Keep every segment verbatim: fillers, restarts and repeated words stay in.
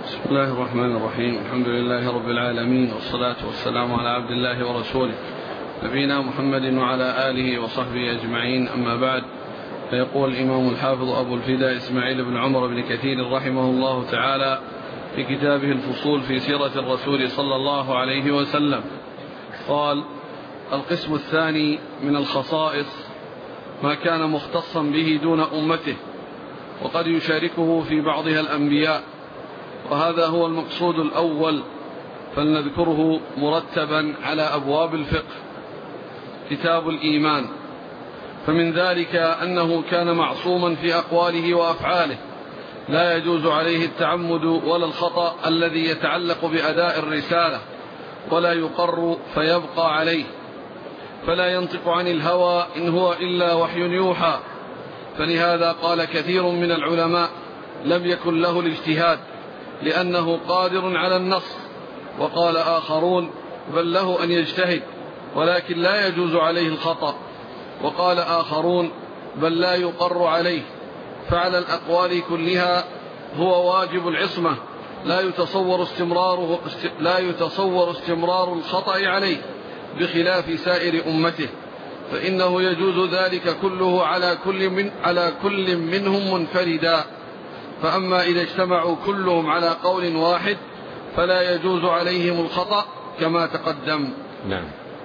بسم الله الرحمن الرحيم. الحمد لله رب العالمين، والصلاة والسلام على عبد الله ورسوله نبينا محمد وعلى آله وصحبه أجمعين، أما بعد. فيقول الإمام الحافظ أبو الفداء إسماعيل بن عمر بن كثير رحمه الله تعالى في كتابه الفصول في سيرة الرسول صلى الله عليه وسلم، قال: القسم الثاني من الخصائص ما كان مختصا به دون أمته، وقد يشاركه في بعضها الأنبياء، وهذا هو المقصود الأول، فلنذكره مرتبا على أبواب الفقه. كتاب الإيمان، فمن ذلك أنه كان معصوما في أقواله وأفعاله، لا يجوز عليه التعمد ولا الخطأ الذي يتعلق بأداء الرسالة، ولا يقر فيبقى عليه، فلا ينطق عن الهوى إن هو إلا وحي يوحى. فلهذا قال كثير من العلماء: لم يكن له الاجتهاد لأنه قادر على النص. وقال آخرون: بل له أن يجتهد ولكن لا يجوز عليه الخطأ. وقال آخرون: بل لا يقر عليه، فعلى الأقوال كلها هو واجب العصمة، لا يتصور استمراره لا يتصور استمرار الخطأ عليه، بخلاف سائر أمته، فإنه يجوز ذلك كله على كل من على كل منهم منفردا. فأما إذا اجتمعوا كلهم على قول واحد فلا يجوز عليهم الخطأ كما تقدم. نعم.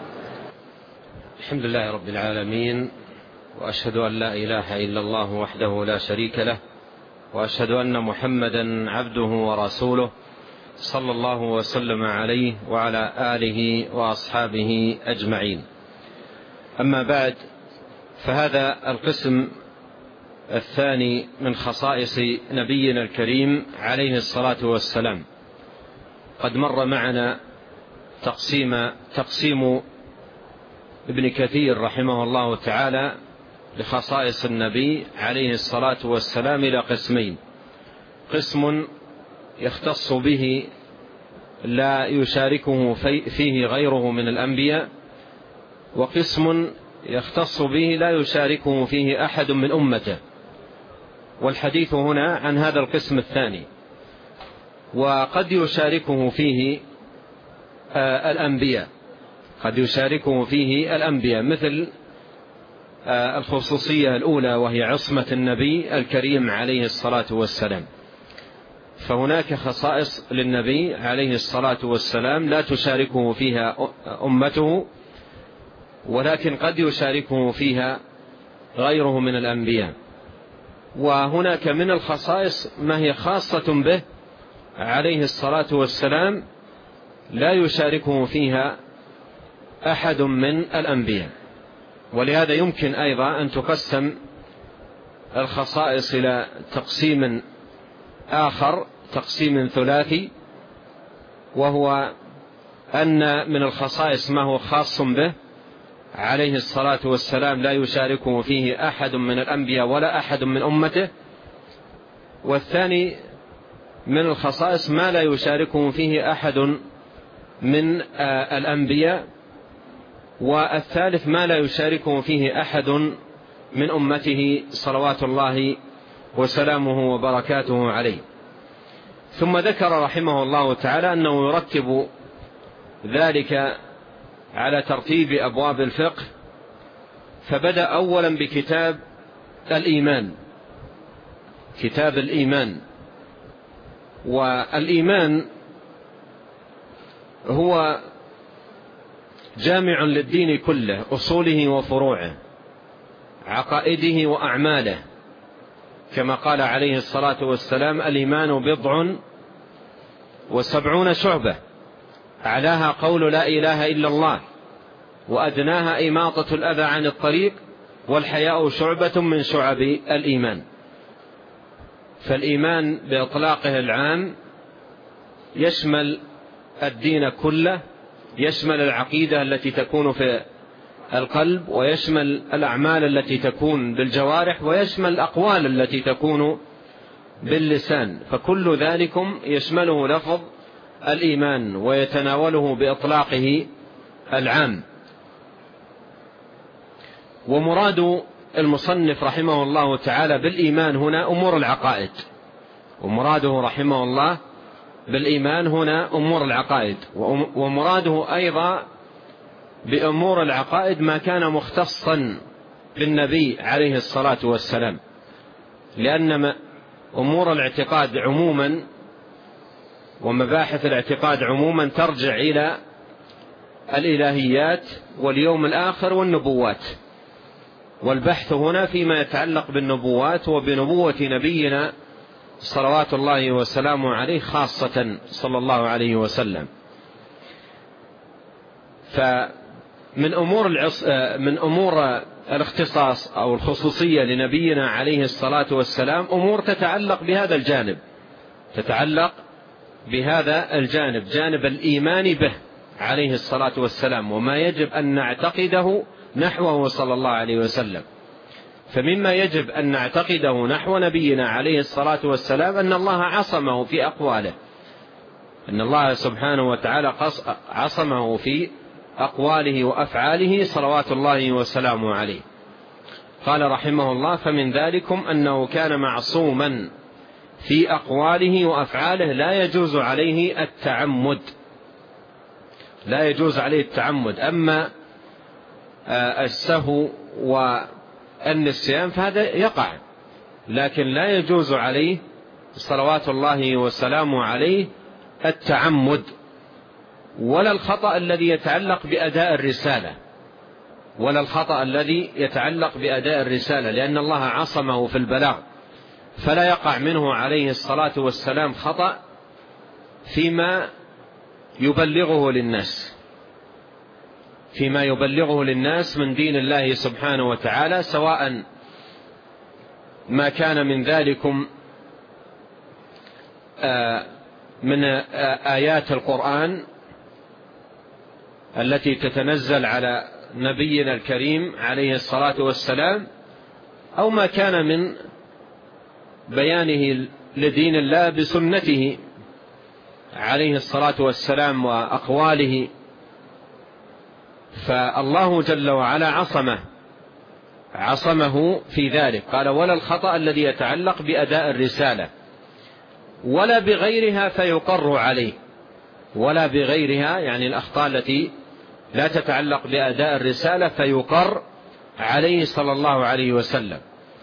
الحمد لله رب العالمين، وأشهد أن لا إله إلا الله وحده لا شريك له، وأشهد أن محمدا عبده ورسوله، صلى الله وسلم عليه وعلى آله وأصحابه أجمعين. أما بعد، فهذا القسم الثاني من خصائص نبينا الكريم عليه الصلاة والسلام. قد مر معنا تقسيم تقسيم ابن كثير رحمه الله تعالى لخصائص النبي عليه الصلاة والسلام إلى قسمين: قسم يختص به لا يشاركه فيه غيره من الأنبياء، وقسم يختص به لا يشاركه فيه أحد من أمته. والحديث هنا عن هذا القسم الثاني. وقد يشاركه فيه الأنبياء قد يشاركه فيه الأنبياء مثل الخصوصية الأولى، وهي عصمة النبي الكريم عليه الصلاة والسلام. فهناك خصائص للنبي عليه الصلاة والسلام لا تشاركه فيها أمته، ولكن قد يشاركه فيها غيره من الأنبياء. وهناك من الخصائص ما هي خاصة به عليه الصلاة والسلام لا يشاركه فيها أحد من الأنبياء. ولهذا يمكن أيضا أن تقسم الخصائص إلى تقسيم آخر، تقسيم ثلاثي، وهو أن من الخصائص ما هو خاص به عليه الصلاة والسلام لا يشاركه فيه أحد من الأنبياء ولا أحد من أمته. والثاني من الخصائص ما لا يشاركه فيه أحد من الأنبياء. والثالث ما لا يشاركه فيه أحد من أمته صلوات الله وسلامه وبركاته عليه. ثم ذكر رحمه الله تعالى أنه يرتب ذلك على ترتيب أبواب الفقه، فبدأ أولا بكتاب الإيمان، كتاب الإيمان. والإيمان هو جامع للدين كله، أصوله وفروعه، عقائده وأعماله، كما قال عليه الصلاة والسلام: الإيمان بضع وسبعون شعبة، أعلاها قول لا إله إلا الله، وأدناها إماطة الأذى عن الطريق، والحياء شعبة من شعب الإيمان. فالإيمان بإطلاقه العام يشمل الدين كله، يشمل العقيدة التي تكون في القلب، ويشمل الأعمال التي تكون بالجوارح، ويشمل الأقوال التي تكون باللسان. فكل ذلكم يشمله لفظ الإيمان ويتناوله بإطلاقه العام. ومراد المصنف رحمه الله تعالى بالإيمان هنا أمور العقائد، ومراده رحمه الله بالإيمان هنا أمور العقائد، ومراده أيضا بأمور العقائد ما كان مختصا بالنبي عليه الصلاة والسلام، لأن أمور الاعتقاد عموما ومباحث الاعتقاد عموما ترجع إلى الإلهيات واليوم الآخر والنبوات، والبحث هنا فيما يتعلق بالنبوات وبنبوة نبينا صلوات الله وسلامه عليه خاصة صلى الله عليه وسلم. فمن أمور العص... من أمور الاختصاص أو الخصوصية لنبينا عليه الصلاة والسلام أمور تتعلق بهذا الجانب، تتعلق بهذا الجانب، جانب الإيمان به عليه الصلاة والسلام وما يجب أن نعتقده نحوه صلى الله عليه وسلم. فمما يجب أن نعتقده نحو نبينا عليه الصلاة والسلام أن الله عصمه في أقواله، أن الله سبحانه وتعالى عصمه في أقواله وأفعاله صلوات الله وسلامه عليه. قال رحمه الله: فمن ذلكم أنه كان معصوما في أقواله وأفعاله لا يجوز عليه التعمد، لا يجوز عليه التعمد. أما السهو والنسيان فهذا يقع، لكن لا يجوز عليه صلوات الله وسلامه عليه التعمد، ولا الخطأ الذي يتعلق بأداء الرسالة، ولا الخطأ الذي يتعلق بأداء الرسالة، لأن الله عصمه في البلاغ، فلا يقع منه عليه الصلاة والسلام خطأ فيما يبلغه للناس، فيما يبلغه للناس من دين الله سبحانه وتعالى، سواء ما كان من ذلكم من آيات القرآن التي تتنزل على نبينا الكريم عليه الصلاة والسلام، أو ما كان من بيانه لدين الله بسنته عليه الصلاة والسلام وأقواله. فالله جل وعلا عصمه عصمه في ذلك. قال: ولا الخطأ الذي يتعلق بأداء الرسالة ولا بغيرها فيقر عليه، ولا بغيرها يعني الأخطاء التي لا تتعلق بأداء الرسالة فيقر عليه صلى الله عليه وسلم.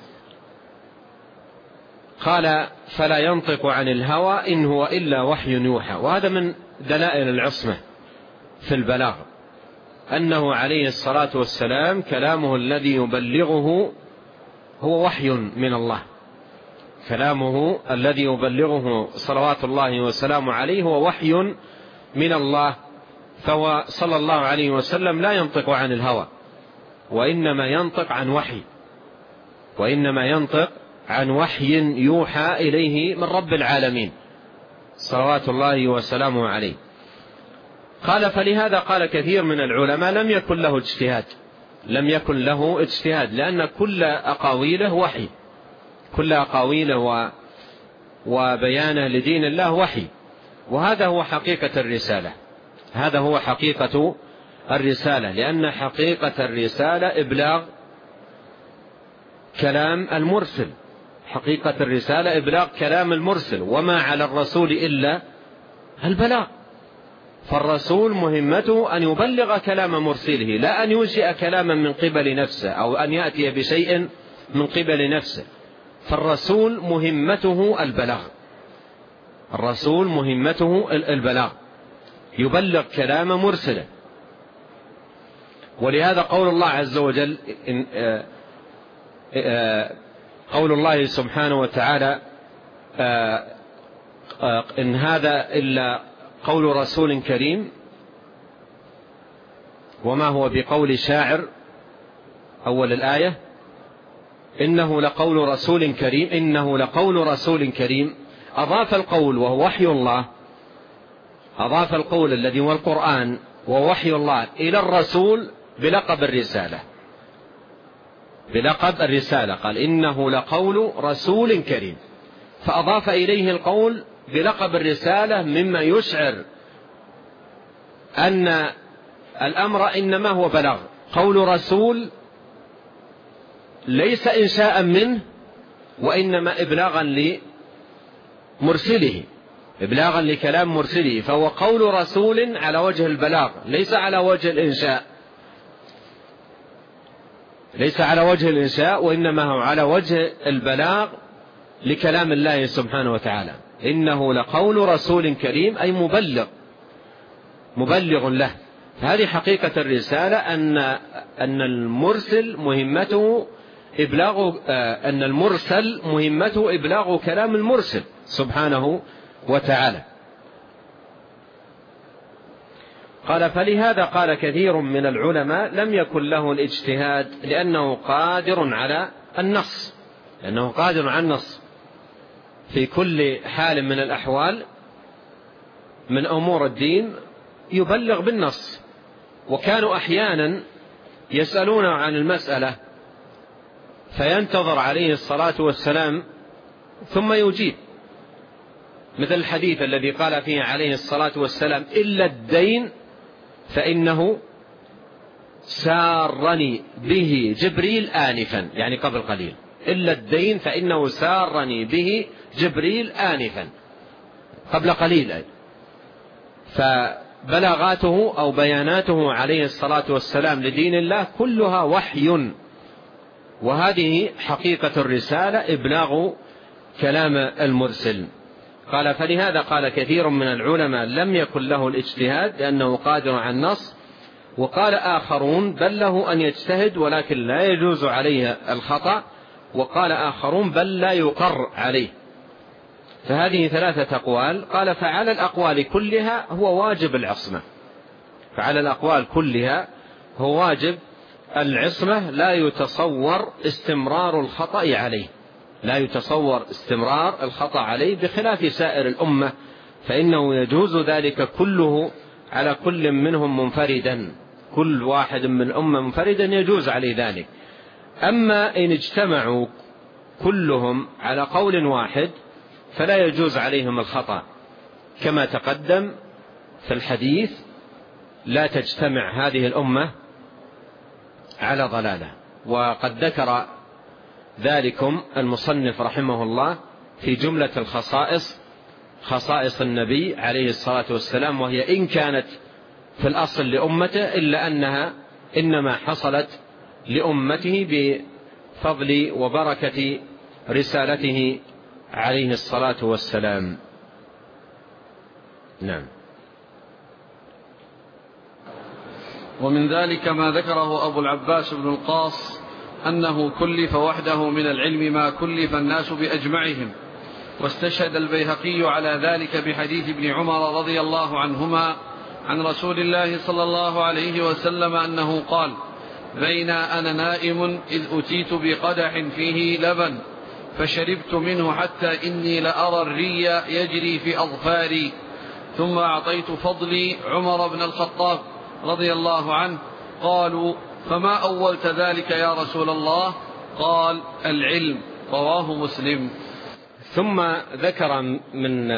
قال: فلا ينطق عن الهوى إن هو إلا وحي يوحى. وهذا من دلائل العصمة في البلاغ، أنه عليه الصلاة والسلام كلامه الذي يبلغه هو وحي من الله، كلامه الذي يبلغه صلوات الله وسلامه عليه هو وحي من الله، فهو صلى الله عليه وسلم لا ينطق عن الهوى، وإنما ينطق عن وحي، وإنما ينطق عن وحي يوحى إليه من رب العالمين صلوات الله وسلامه عليه. قال: فلهذا قال كثير من العلماء لم يكن له اجتهاد، لم يكن له اجتهاد، لأن كل أقاويله وحي، كل أقاويله وبيانه لدين الله وحي، وهذا هو حقيقة الرسالة، هذا هو حقيقة الرسالة، لأن حقيقة الرسالة إبلاغ كلام المرسل، حقيقة الرسالة إبلاغ كلام المرسل، وما على الرسول إلا البلاغ. فالرسول مهمته أن يبلغ كلام مرسله، لا أن ينشئ كلاما من قبل نفسه أو أن يأتي بشيء من قبل نفسه. فالرسول مهمته البلاغ، الرسول مهمته البلاغ، يبلغ كلام مرسله. ولهذا قول الله عز وجل إن, قول الله سبحانه وتعالى: إن هذا إلا قول رسول كريم وما هو بقول شاعر، أول الآية: إنه لقول رسول كريم، إنه لقول رسول كريم. أضاف القول وهو وحي الله، أضاف القول الذي هو القرآن ووحي الله إلى الرسول بلقب الرسالة، بلقب الرسالة. قال: إنه لقول رسول كريم، فأضاف إليه القول بلقب الرسالة، مما يشعر أن الأمر إنما هو بلاغ. قول رسول ليس إنشاء منه، وإنما إبلاغا لمرسله، إبلاغا لكلام مرسله، فهو قول رسول على وجه البلاغ ليس على وجه الإنشاء، ليس على وجه الإنشاء وإنما هو على وجه البلاغ لكلام الله سبحانه وتعالى. إنه لقول رسول كريم أي مبلغ مبلغ له. هذه حقيقة الرسالة، أن أن المرسل مهمته إبلاغ أن المرسل مهمته إبلاغ كلام المرسل سبحانه وتعالى. قال فلهذا قال كثير من العلماء لم يكن له الاجتهاد لأنه قادر على النص، لأنه قادر على النص في كل حال من الأحوال من أمور الدين يبلغ بالنص. وكانوا أحيانا يسألون عن المسألة فينتظر عليه الصلاة والسلام ثم يجيب، مثل الحديث الذي قال فيه عليه الصلاة والسلام إلا الدين فإنه سارني به جبريل آنفا، يعني قبل قليل، إلا الدين فإنه سارني به جبريل آنفا، قبل قليل. فبلاغاته أو بياناته عليه الصلاة والسلام لدين الله كلها وحي، وهذه حقيقة الرسالة إبلاغ كلام المرسل. قال فلهذا قال كثير من العلماء لم يكن له الاجتهاد لأنه قادر على النص. وقال آخرون بل له أن يجتهد ولكن لا يجوز عليه الخطأ. وقال آخرون بل لا يقر عليه. فهذه ثلاثة أقوال. قال فعلى الأقوال كلها هو واجب العصمة، فعلى الأقوال كلها هو واجب العصمة، لا يتصور استمرار الخطأ عليه، لا يتصور استمرار الخطأ عليه، بخلاف سائر الأمة فإنه يجوز ذلك كله على كل منهم منفردا، كل واحد من الأمة منفردا يجوز عليه ذلك. أما إن اجتمعوا كلهم على قول واحد فلا يجوز عليهم الخطأ، كما تقدم في الحديث لا تجتمع هذه الأمة على ضلالة. وقد ذكر ذلكم المصنف رحمه الله في جملة الخصائص، خصائص النبي عليه الصلاة والسلام، وهي إن كانت في الأصل لأمته إلا أنها إنما حصلت لأمته بفضل وبركة رسالته عليه الصلاة والسلام. نعم. ومن ذلك ما ذكره أبو العباس بن القاص أنه كلف وحده من العلم ما كلف الناس بأجمعهم. واستشهد البيهقي على ذلك بحديث ابن عمر رضي الله عنهما عن رسول الله صلى الله عليه وسلم أنه قال: بين أنا نائم إذ أتيت بقدح فيه لبن فشربت منه حتى إني لأرى الري يجري في أظفاري، ثم أعطيت فضلي عمر بن الخطاب رضي الله عنه. قالوا: فما أولت ذلك يا رسول الله؟ قال: العلم. رواه مسلم. ثم ذكر من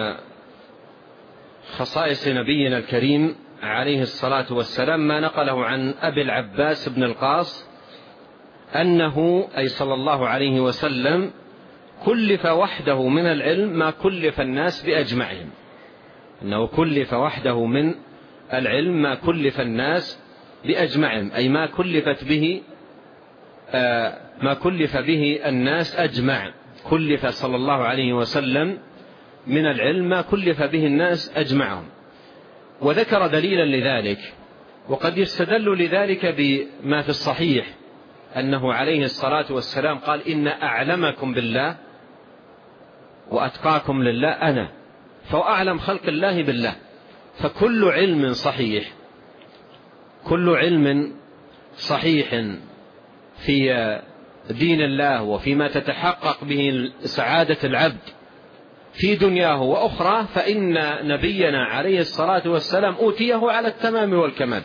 خصائص نبينا الكريم عليه الصلاة والسلام ما نقله عن أبي العباس بن القاص أنه أي صلى الله عليه وسلم كلف وحده من العلم ما كلف الناس بأجمعهم، أنه كلف وحده من العلم ما كلف الناس بأجمعهم، أي ما كلفت به آه ما كلف به الناس أجمع، كلف صلى الله عليه وسلم من العلم ما كلف به الناس أجمعهم. وذكر دليلا لذلك، وقد يستدل لذلك بما في الصحيح أنه عليه الصلاة والسلام قال: إن أعلمكم بالله وأتقاكم لله أنا، فهو أعلم خلق الله بالله. فكل علم صحيح، كل علم صحيح في دين الله وفيما تتحقق به سعادة العبد في دنياه وأخرى، فإن نبينا عليه الصلاة والسلام أوتيه على التمام والكمال،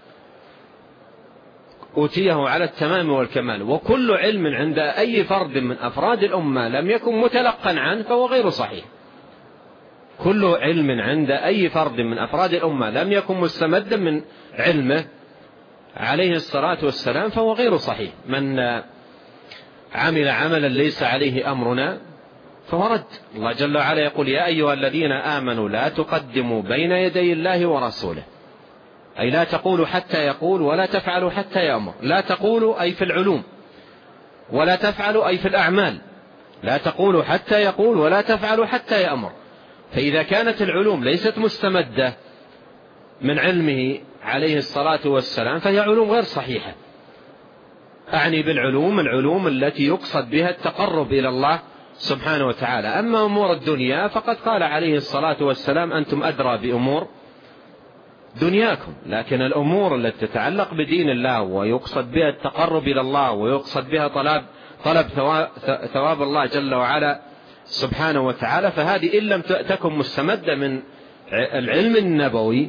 أوتيه على التمام والكمال. وكل علم عند أي فرد من أفراد الأمة لم يكن متلقا عنه فهو غير صحيح. كل علم عند أي فرد من أفراد الأمة لم يكن مستمدا من علمه عليه الصلاة والسلام فهو غير صحيح. من عمل عملا ليس عليه أمرنا فهو رد. الله جل وعلا يقول يا أيها الذين آمنوا لا تقدموا بين يدي الله ورسوله، أي لا تقولوا حتى يقول ولا تفعلوا حتى يأمر. لا تقولوا أي في العلوم، ولا تفعلوا أي في الأعمال. لا تقولوا حتى يقول ولا تفعلوا حتى يأمر. فإذا كانت العلوم ليست مستمدة من علمه عليه الصلاة والسلام فهي علوم غير صحيحة. أعني بالعلوم العلوم التي يقصد بها التقرب إلى الله سبحانه وتعالى. أما أمور الدنيا فقد قال عليه الصلاة والسلام أنتم أدرى بأمور دنياكم، لكن الأمور التي تتعلق بدين الله ويقصد بها التقرب إلى الله ويقصد بها طلب طلب ثواب الله جل وعلا سبحانه وتعالى، فهذه إن لم تكن مستمدة من العلم النبوي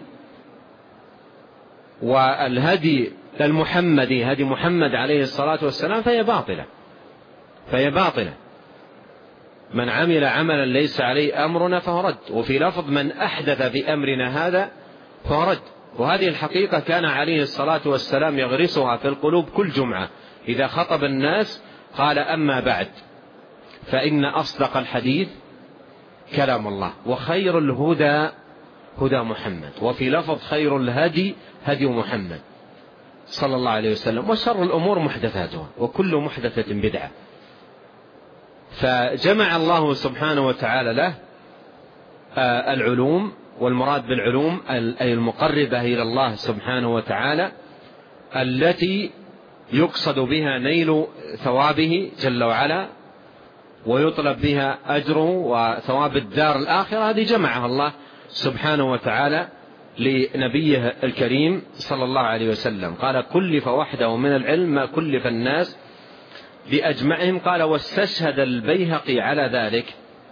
والهدي المحمدي هدي محمد عليه الصلاة والسلام فهي باطلة فهي باطلة. من عمل عملا ليس عليه أمرنا فهو رد. وفي لفظ من أحدث في أمرنا هذا فهو رد. وهذه الحقيقة كان عليه الصلاة والسلام يغرسها في القلوب كل جمعة إذا خطب الناس قال أما بعد فإن أصدق الحديث كلام الله وخير الهدى هدى محمد، وفي لفظ خير الهدي هدي محمد صلى الله عليه وسلم، وشر الأمور محدثاتها وكل محدثة بدعة. فجمع الله سبحانه وتعالى له العلوم، والمراد بالعلوم أي المقربة إلى الله سبحانه وتعالى التي يقصد بها نيل ثوابه جل وعلا ويطلب بها أجره وثواب الدار الآخرة. هذه جمعها الله سبحانه وتعالى لنبيه الكريم صلى الله عليه وسلم. قال كلف وحده من العلم ما كلف الناس بأجمعهم. قال واستشهد البيهقي على ذلك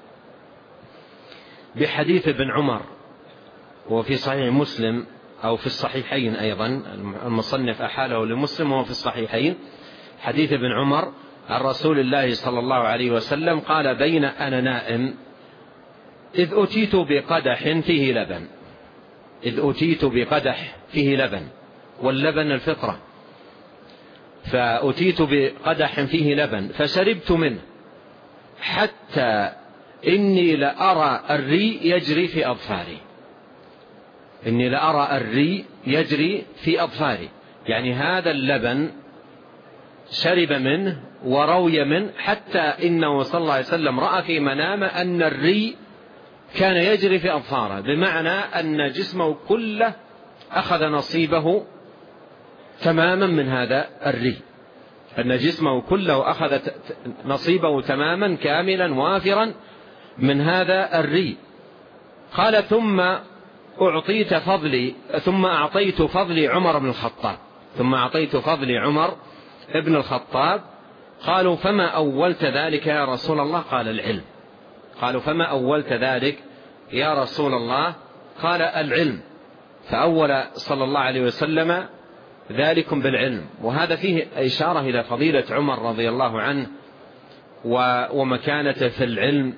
بحديث ابن عمر وفي صحيح مسلم أو في الصحيحين أيضا، المصنف أحاله لمسلم وهو في الصحيحين، حديث ابن عمر عن رسول الله صلى الله عليه وسلم قال بين أنا نائم إذ أتيت بقدح فيه لبن إذ أتيت بقدح فيه لبن واللبن الفطرة، فأتيت بقدح فيه لبن فشربت منه حتى إني لأرى الري يجري في أظفاري إني لأرى الري يجري في أظفاري يعني هذا اللبن شرب منه وروي منه حتى إنه صلى الله عليه وسلم رأى في منامه أن الري كان يجري في أظفاره، بمعنى أن جسمه كله أخذ نصيبه تماما من هذا الري، أن جسمه كله أخذ نصيبه تماما كاملا وافرا من هذا الري. قال ثم أعطيت فضلي ثم أعطيت فضلي عمر بن الخطاب ثم أعطيت فضلي عمر ابن الخطاب. قالوا فما أولت ذلك يا رسول الله؟ قال العلم. قالوا فما أولت ذلك يا رسول الله؟ قال العلم. فأول صلى الله عليه وسلم ذلكم بالعلم. وهذا فيه إشارة إلى فضيلة عمر رضي الله عنه ومكانته في العلم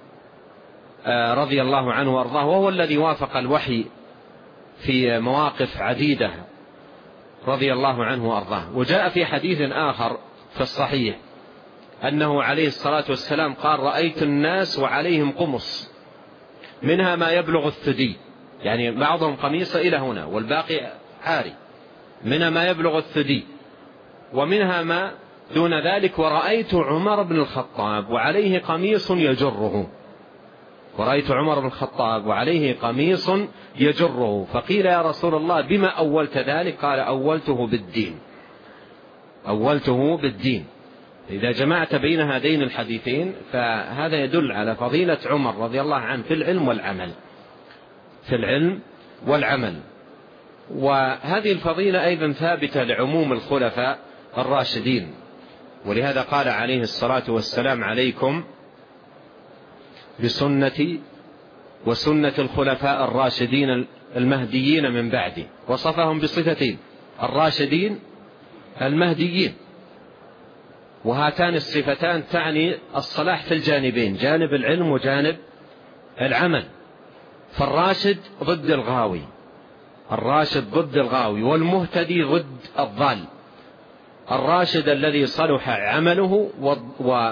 رضي الله عنه وارضاه، وهو الذي وافق الوحي في مواقف عديدة رضي الله عنه وارضاه. وجاء في حديث آخر في الصحيح أنه عليه الصلاة والسلام قال رأيت الناس وعليهم قمص منها ما يبلغ الثدي، يعني بعضهم قميص إلى هنا والباقي عاري، منها ما يبلغ الثدي ومنها ما دون ذلك. ورأيت عمر بن الخطاب وعليه قميص يجره ورأيت عمر بن الخطاب وعليه قميص يجره. فقيل يا رسول الله بما أولت ذلك؟ قال أولته بالدين أولته بالدين. إذا جمعت بين هذين الحديثين فهذا يدل على فضيلة عمر رضي الله عنه في العلم والعمل في العلم والعمل. وهذه الفضيلة أيضا ثابتة لعموم الخلفاء الراشدين، ولهذا قال عليه الصلاة والسلام عليكم بسنتي وسنة الخلفاء الراشدين المهديين من بعدي. وصفهم بصفتين، الراشدين المهديين، وهاتان الصفتان تعني الصلاح في الجانبين، جانب العلم وجانب العمل. فالراشد ضد الغاوي الراشد ضد الغاوي والمهتدي ضد الضال. الراشد الذي صلح عمله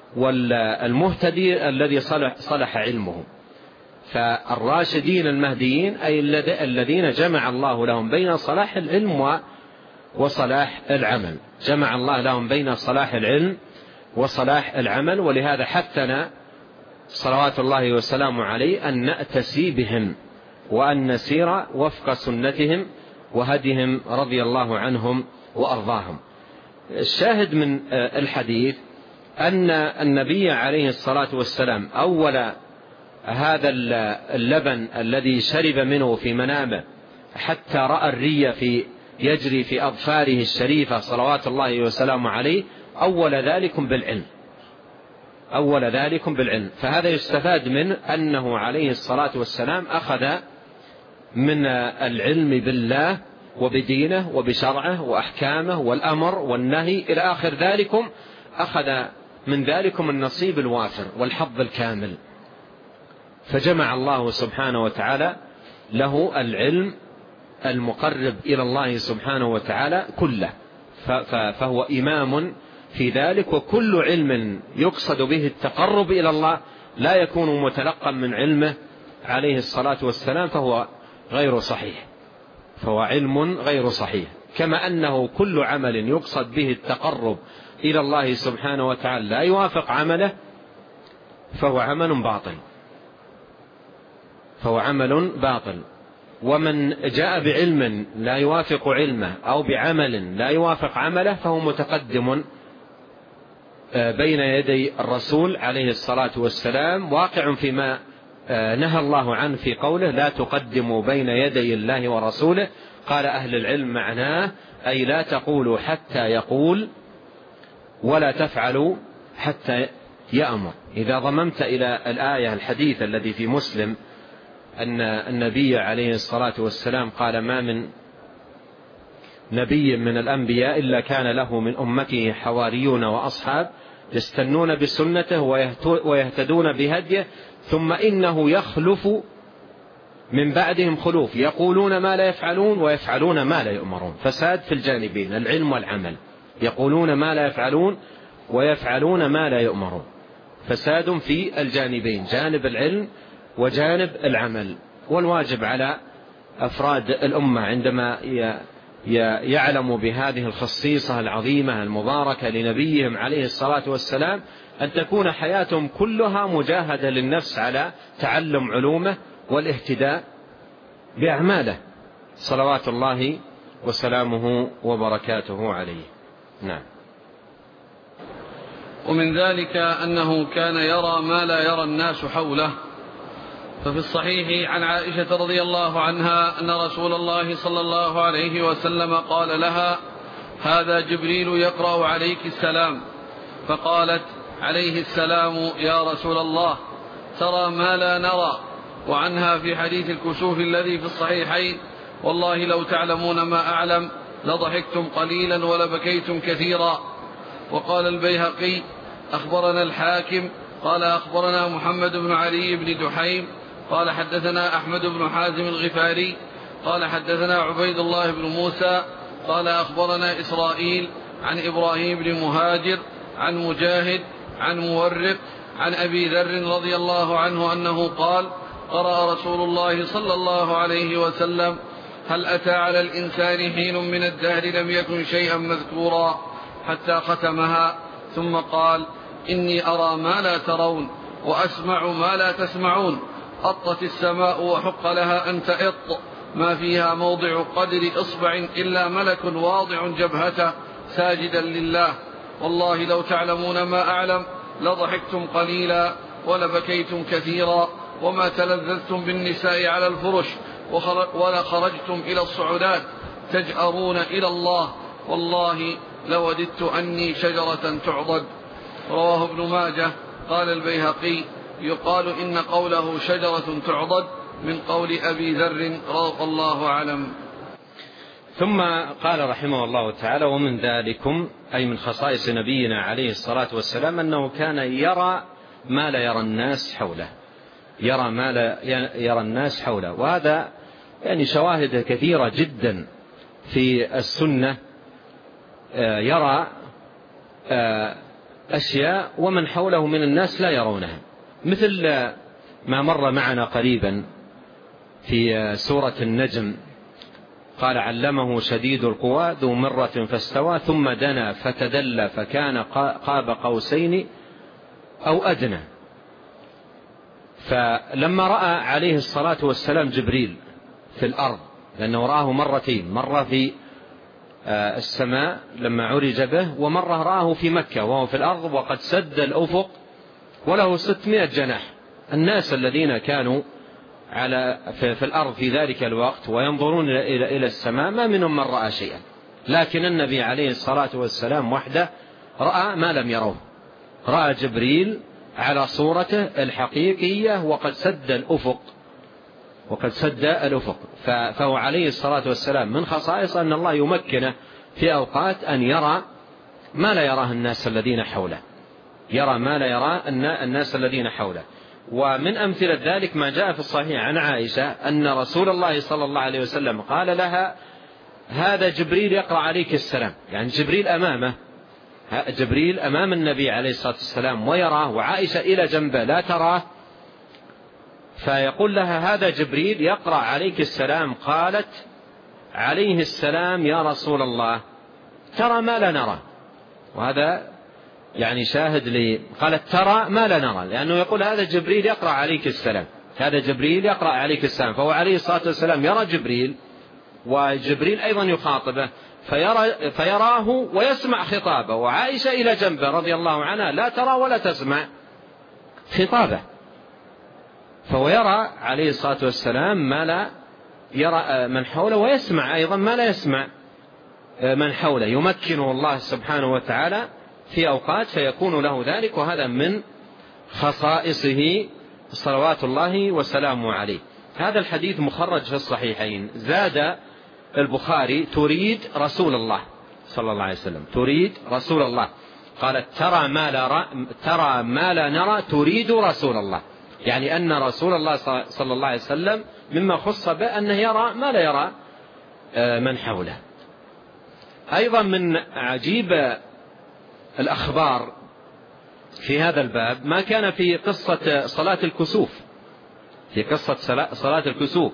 والمهتدي الذي صلح, صلح علمه. فالراشدين المهديين أي الذين جمع الله لهم بين صلاح العلم وصلاح العمل، جمع الله لهم بين صلاح العلم وصلاح العمل. ولهذا حثنا صلوات الله وسلامه عليه أن نأتسي بهم وأن نسير وفق سنتهم وهديهم رضي الله عنهم وأرضاهم. الشاهد من الحديث أن النبي عليه الصلاة والسلام أول هذا اللبن الذي شرب منه في منامه حتى رأى الري في يجري في أظفاره الشريفة صلوات الله وسلامه عليه، أول ذلكم بالعلم، أول ذلكم بالعلم. فهذا يستفاد منه أنه عليه الصلاة والسلام أخذ من العلم بالله وبدينه وبشرعه وأحكامه والأمر والنهي إلى آخر ذلكم، أخذ من ذلكم النصيب الوافر والحظ الكامل. فجمع الله سبحانه وتعالى له العلم المقرب إلى الله سبحانه وتعالى كله، فهو إمام في ذلك. وكل علم يقصد به التقرب إلى الله لا يكون متلقا من علمه عليه الصلاة والسلام فهو غير صحيح، فهو علم غير صحيح. كما أنه كل عمل يقصد به التقرب إلى الله سبحانه وتعالى لا يوافق عمله فهو عمل باطل، فهو عمل باطل. ومن جاء بعلم لا يوافق علمه أو بعمل لا يوافق عمله فهو متقدم بين يدي الرسول عليه الصلاة والسلام، واقع فيما نهى الله عنه في قوله لا تقدموا بين يدي الله ورسوله. قال أهل العلم معناه أي لا تقولوا حتى يقول ولا تفعلوا حتى يأمر. إذا ضممت إلى الآية الحديث الذي في مسلم أن النبي عليه الصلاة والسلام قال ما من نبي من الأنبياء إلا كان له من أمته حواريون وأصحاب يستنون بسنته ويهتدون بهديه ثم إنه يخلف من بعدهم خلوف يقولون ما لا يفعلون ويفعلون ما لا يؤمرون. فساد في الجانبين العلم والعمل، يقولون ما لا يفعلون ويفعلون ما لا يؤمرون، فساد في الجانبين، جانب العلم وجانب العمل. والواجب على أفراد الأمة عندما يعلموا بهذه الخصيصة العظيمة المباركة لنبيهم عليه الصلاة والسلام أن تكون حياتهم كلها مجاهدة للنفس على تعلم علومه والاهتداء بأعماله صلوات الله وسلامه وبركاته عليه. نعم. ومن ذلك أنه كان يرى ما لا يرى الناس حوله. ففي الصحيح عن عائشة رضي الله عنها أن رسول الله صلى الله عليه وسلم قال لها هذا جبريل يقرأ عليك السلام، فقالت عليه السلام يا رسول الله ترى ما لا نرى. وعنها في حديث الكسوف الذي في الصحيحين والله لو تعلمون ما أعلم لضحكتم قليلا ولبكيتم كثيرا. وقال البيهقي أخبرنا الحاكم قال أخبرنا محمد بن علي بن دحيم قال حدثنا أحمد بن حازم الغفاري قال حدثنا عبيد الله بن موسى قال أخبرنا إسرائيل عن إبراهيم بن مهاجر عن مجاهد عن مورق عن أبي ذر رضي الله عنه أنه قال قرأ رسول الله صلى الله عليه وسلم هل أتى على الإنسان حين من الدهر لم يكن شيئا مذكورا حتى ختمها، ثم قال إني أرى ما لا ترون وأسمع ما لا تسمعون، أطت السماء وحق لها أن تئط ما فيها موضع قدر إصبع إلا ملك واضع جبهته ساجدا لله، والله لو تعلمون ما أعلم لضحكتم قليلا ولبكيتم كثيرا وما تلذذتم بالنساء على الفرش ولا خرجتم إلى الصعودات تجأرون إلى الله، والله لوددت أني شجرة تعضد. رواه ابن ماجه. قال البيهقي يقال إن قوله شجرة تعضد من قول أبي ذر رضي الله عنه. ثم قال رحمه الله تعالى ومن ذلكم أي من خصائص نبينا عليه الصلاة والسلام أنه كان يرى ما لا يرى الناس حوله، يرى ما لا يرى الناس حوله. وهذا يعني شواهد كثيرة جدا في السنة يرى أشياء ومن حوله من الناس لا يرونها، مثل ما مر معنا قريبا في سورة النجم، قال علمه شديد القوى ذو مرة فاستوى ثم دنا فتدلى فكان قاب قوسين أو أدنى. فلما رأى عليه الصلاة والسلام جبريل في الأرض، لأنه رآه مرتين، مرة في السماء لما عرج به، ومرة رآه في مكة وهو في الأرض وقد سد الأفق وله ستمائة جناح. الناس الذين كانوا على في الأرض في ذلك الوقت وينظرون إلى السماء ما منهم من رأى شيئا، لكن النبي عليه الصلاة والسلام وحده رأى ما لم يروه، رأى جبريل على صورته الحقيقية وقد سد الأفق وقد سد الأفق. فهو عليه الصلاة والسلام من خصائص أن الله يمكنه في أوقات أن يرى ما لا يراه الناس الذين حوله، يرى ما لا يراه الناس الذين حوله. ومن أمثلة ذلك ما جاء في الصحيح عن عائشة أن رسول الله صلى الله عليه وسلم قال لها هذا جبريل يقرأ عليك السلام، يعني جبريل أمامه، جبريل أمام النبي عليه الصلاة والسلام ويراه، وعائشة إلى جنبه لا تراه، فيقول لها هذا جبريل يقرأ عليك السلام. قالت عليه السلام يا رسول الله ترى ما لا نرى، وهذا يعني شاهد لي، قالت ترى ما لا نرى، لأنه يقول هذا جبريل يقرأ عليك السلام، هذا جبريل يقرأ عليك السلام، فهو عليه الصلاة والسلام يرى جبريل وجبريل أيضا يخاطبه فيرى فيراه ويسمع خطابه، وعائشة إلى جنبه رضي الله عنها لا ترى ولا تسمع خطابه، فهو يرى عليه الصلاة والسلام ما لا يرى من حوله ويسمع أيضا ما لا يسمع من حوله، يمكنه الله سبحانه وتعالى في أوقات فيكون له ذلك، وهذا من خصائصه صلوات الله وسلامه عليه. هذا الحديث مخرج في الصحيحين. زاد البخاري تريد رسول الله صلى الله عليه وسلم، تريد رسول الله، قالت ترى ما لا ترى ما لا نرى تريد رسول الله، يعني أن رسول الله صلى الله عليه وسلم مما خص به أنه يرى ما لا يرى من حوله. أيضا من عجيب الأخبار في هذا الباب ما كان في قصة صلاة الكسوف، في قصة صلاة الكسوف،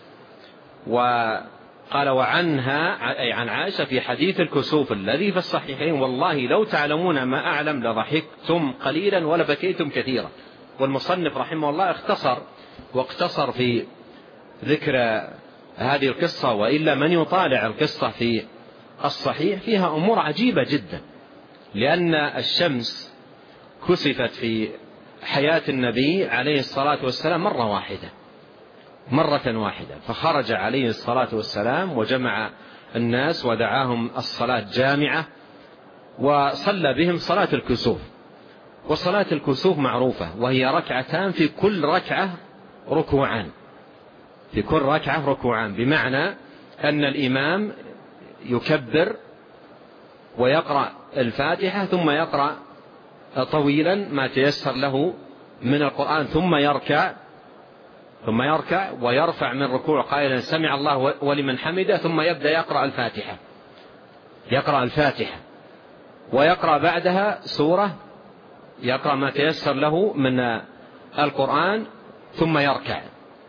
وقال وعنها أي عن عائشة في حديث الكسوف الذي في الصحيحين والله لو تعلمون ما أعلم لضحكتم قليلا ولبكيتم كثيرا. والمصنف رحمه الله اختصر واقتصر في ذكر هذه القصة، وإلا من يطالع القصة في الصحيح فيها أمور عجيبة جدا، لأن الشمس كسفت في حياة النبي عليه الصلاة والسلام مرة واحدة مرة واحدة فخرج عليه الصلاة والسلام وجمع الناس ودعاهم الصلاة جامعة وصلى بهم صلاة الكسوف. وصلاة الكسوف معروفة، وهي ركعتان في كل ركعة ركوعان، في كل ركعة ركوعان، بمعنى أن الإمام يكبر ويقرأ الفاتحة ثم يقرأ طويلا ما تيسر له من القرآن، ثم يركع ثم يركع ويرفع من ركوع قائلا سمع الله ولمن حمده، ثم يبدأ يقرأ الفاتحة يقرأ الفاتحة ويقرأ بعدها سورة، يقرأ ما تيسر له من القرآن، ثم يركع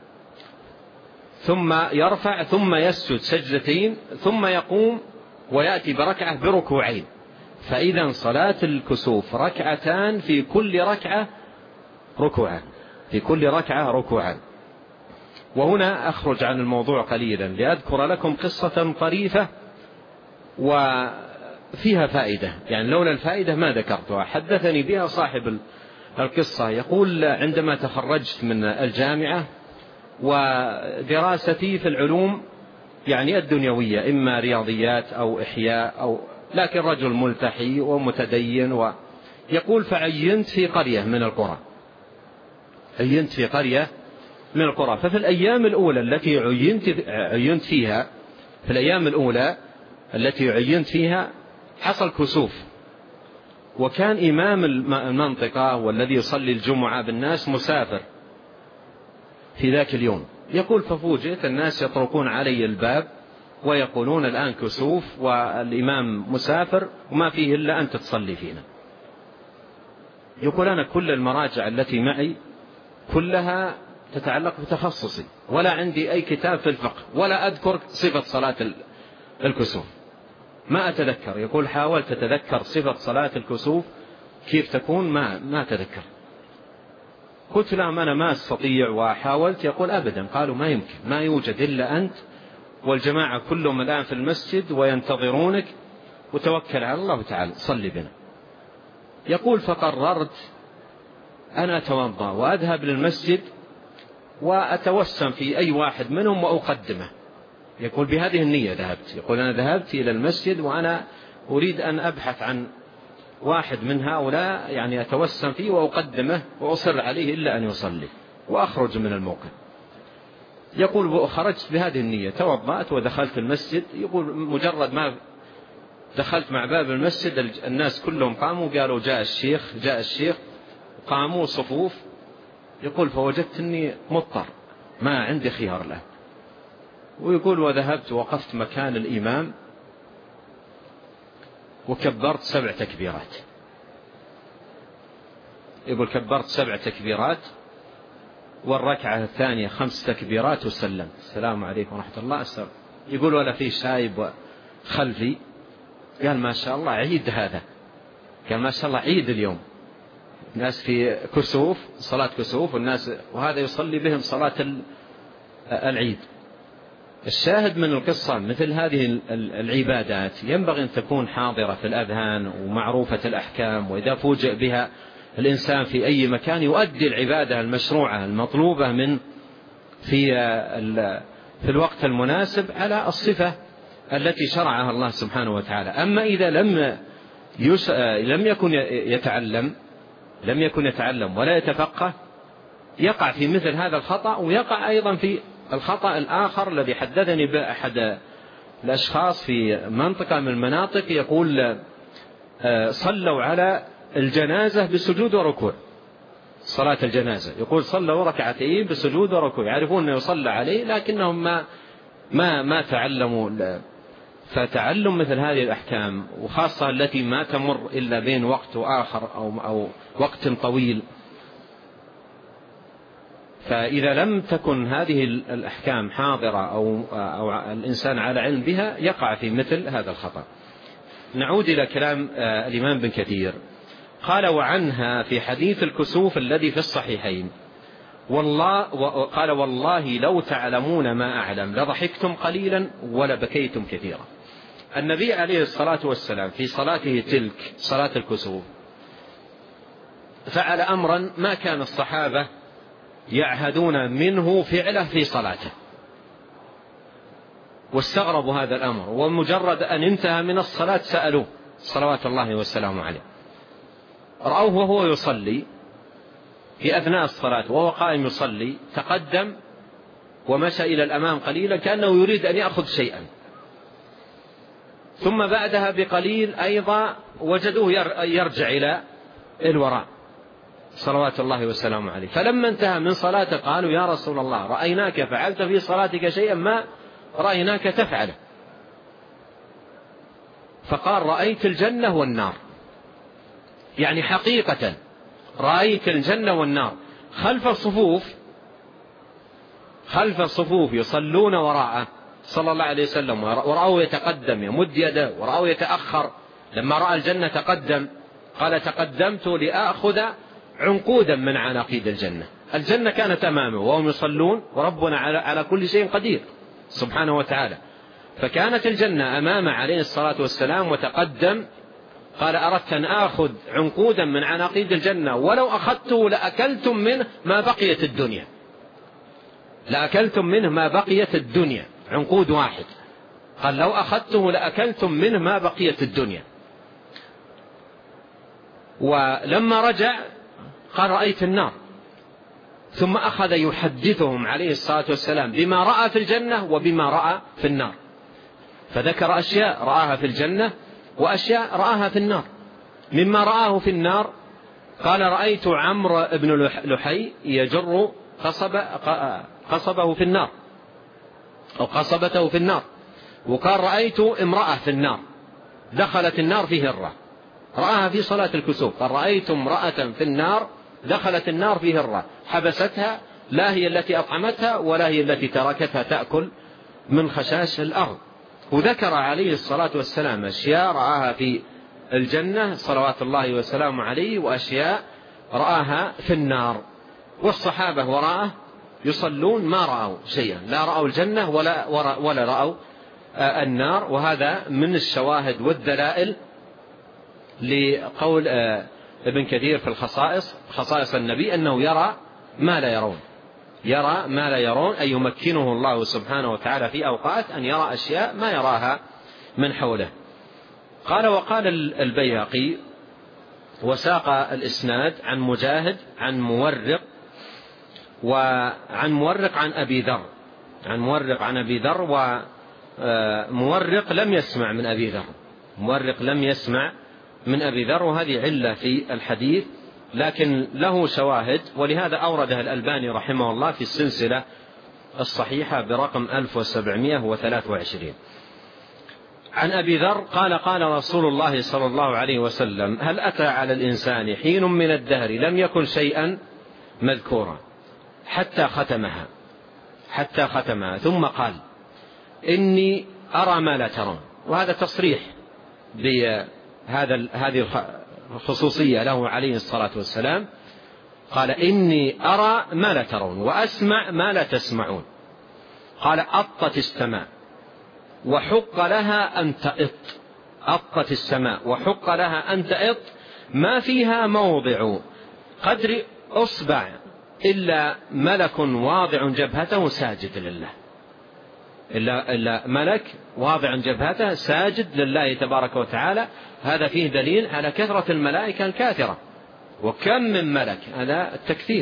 ثم يرفع ثم يسجد سجدتين ثم يقوم ويأتي بركعة بركوعين. فإذا صلاة الكسوف ركعتان في كل ركعة ركوعان، في كل ركعة ركوعان. وهنا أخرج عن الموضوع قليلا لأذكر لكم قصة طريفة وفيها فائدة، يعني لولا الفائدة ما ذكرتها. حدثني بها صاحب القصة، يقول عندما تخرجت من الجامعة ودراستي في العلوم يعني الدنيوية، إما رياضيات أو إحياء أو لكن رجل ملتحي ومتدين، ويقول فعينت في قرية من القرى عينت في قرية من القرى ففي الأيام الأولى التي عينت عينت فيها في الأيام الأولى التي عينت فيها حصل كسوف، وكان إمام المنطقة والذي يصلي الجمعة بالناس مسافر في ذاك اليوم. يقول ففوجئت الناس يطرقون علي الباب ويقولون الآن كسوف والإمام مسافر وما فيه إلا أنت تصلي فينا. يقول أنا كل المراجع التي معي كلها تتعلق بتخصصي، ولا عندي أي كتاب في الفقه، ولا أذكر صفة صلاة الكسوف، ما أتذكر. يقول حاولت أتذكر صفة صلاة الكسوف كيف تكون، ما ما أتذكر. قلت لهم أنا ما أستطيع وحاولت. يقول أبدا. قالوا ما يمكن، ما يوجد إلا أنت والجماعة كلهم الآن في المسجد وينتظرونك، وتوكل على الله تعالى صلي بنا. يقول فقررت أن أتوضأ وأذهب للمسجد وأتوسم في أي واحد منهم وأقدمه. يقول بهذه النية ذهبت. يقول أنا ذهبت إلى المسجد وأنا أريد أن أبحث عن واحد من هؤلاء يعني أتوسم فيه وأقدمه وأصر عليه إلا أن يصلي وأخرج من الموقف. يقول خرجت بهذه النية، توضأت ودخلت المسجد. يقول مجرد ما دخلت مع باب المسجد الناس كلهم قاموا قالوا جاء الشيخ جاء الشيخ قاموا صفوف. يقول فوجدت أني مضطر ما عندي خيار له. ويقول وذهبت وقفت مكان الإمام وكبرت سبع تكبيرات. يقول كبرت سبع تكبيرات والركعة الثانية خمس تكبيرات وسلمت السلام عليكم ورحمة الله السلام. يقول ولا في شايب خلفي قال ما شاء الله عيد هذا، قال ما شاء الله عيد اليوم، الناس في كسوف صلاة كسوف والناس وهذا يصلي بهم صلاة العيد. الشاهد من القصة مثل هذه العبادات ينبغي أن تكون حاضرة في الأذهان ومعروفة الأحكام، وإذا فوجئ بها الإنسان في أي مكان يؤدي العبادة المشروعة المطلوبة من في في الوقت المناسب على الصفة التي شرعها الله سبحانه وتعالى. أما إذا لم يس... لم يكن يتعلم لم يكن يتعلم ولا يتفقه يقع في مثل هذا الخطأ، ويقع أيضا في الخطأ الآخر الذي حدثني بأحد الأشخاص في منطقة من المناطق. يقول صلوا على الجنازة بسجود وركوع، صلاة الجنازة يقول صلوا ركعتين بسجود وركوع، يعرفون أنه يصلى عليه لكنهم ما ما ما تعلموا. فتعلم مثل هذه الأحكام وخاصة التي ما تمر إلا بين وقت وآخر أو أو وقت طويل، فإذا لم تكن هذه الأحكام حاضرة أو أو الإنسان على علم بها يقع في مثل هذا الخطأ. نعود إلى كلام الإمام ابن كثير. قال وعنها في حديث الكسوف الذي في الصحيحين والله قال والله لو تعلمون ما أعلم لضحكتم قليلا ولبكيتم كثيرا. النبي عليه الصلاة والسلام في صلاته تلك صلاة الكسوف فعل أمرا ما كان الصحابة يعهدون منه فعله في صلاته، واستغربوا هذا الأمر، ومجرد أن انتهى من الصلاة سألوه صلوات الله والسلام عليه، رأوه وهو يصلي في أثناء الصلاة وهو قائم يصلي تقدم ومشى إلى الأمام قليلا كأنه يريد أن يأخذ شيئا، ثم بعدها بقليل أيضا وجدوه يرجع إلى الوراء صلوات الله والسلام عليه. فلما انتهى من صلاته قالوا يا رسول الله رأيناك فعلت في صلاتك شيئا ما رأيناك تفعله. فقال رأيت الجنة والنار، يعني حقيقة رأيت الجنة والنار خلف الصفوف خلف الصفوف يصلون وراءه صلى الله عليه وسلم، ورأوه يتقدم يمد يده ورأوه يتأخر. لما رأى الجنة تقدم قال تقدمت لأخذ عنقودا من عناقيد الجنة. الجنة كانت أمامه وهم يصلون، وربنا على, على كل شيء قدير سبحانه وتعالى. فكانت الجنة أمامه عليه الصلاة والسلام وتقدم، قال أردت أن آخذ عنقودا من عناقيد الجنة ولو أخذته لأكلتم منه ما بقيت الدنيا، لأكلتم منه ما بقيت الدنيا، عنقود واحد قال لو أخذته لأكلتم منه ما بقيت الدنيا. ولما رجع قال رأيت النار، ثم أخذ يحدثهم عليه الصلاة والسلام بما رأى في الجنة وبما رأى في النار، فذكر أشياء رآها في الجنة وأشياء رآها في النار. مما رآه في النار قال رأيت عمرو بن لحي يجر قصب قصبه في النار أو قصبته في النار، وقال رأيت امرأة في النار دخلت النار في هرة رآها في صلاة الكسوف، قال رأيت امرأة في النار دخلت النار في هرة حبستها، لا هي التي أطعمتها ولا هي التي تركتها تأكل من خشاش الأرض. وذكر عليه الصلاة والسلام أشياء رآها في الجنة صلوات الله وسلامه عليه، وأشياء رآها في النار. والصحابة وراءه يصلون ما رأوا شيئا، لا رأوا الجنة ولا, ولا رأوا النار. وهذا من الشواهد والدلائل لقول ابن كثير في الخصائص، خصائص النبي، أنه يرى ما لا يرون، يرى ما لا يرون، أي يمكنه الله سبحانه وتعالى في أوقات أن يرى أشياء ما يراها من حوله. قال وقال البيهقي وساق الإسناد عن مجاهد عن مورق، وعن مورق عن أبي ذر، عن مورق عن أبي ذر، ومورق لم يسمع من أبي ذر، مورق لم يسمع من أبي ذر، وهذه علة في الحديث، لكن له شواهد، ولهذا أوردها الألباني رحمه الله في السلسلة الصحيحة برقم ألف وسبعمائة وثلاثة وعشرين. عن أبي ذر قال قال رسول الله صلى الله عليه وسلم هل أتى على الإنسان حين من الدهر لم يكن شيئا مذكورا حتى ختمها، حتى ختمها، ثم قال إني أرى ما لا ترون. وهذا تصريح بهذا هذه الخصوصية له عليه الصلاة والسلام. قال إني أرى ما لا ترون وأسمع ما لا تسمعون. قال أطت السماء وحق لها أن تئط، أطت السماء وحق لها أن تئط، ما فيها موضع قدر أصبع إلا ملك واضع جبهته ساجد لله، إلا, إلا ملك واضع جبهته ساجد لله تبارك وتعالى. هذا فيه دليل على كثرة الملائكة الكاثرة، وكم من ملك، هذا التكثير.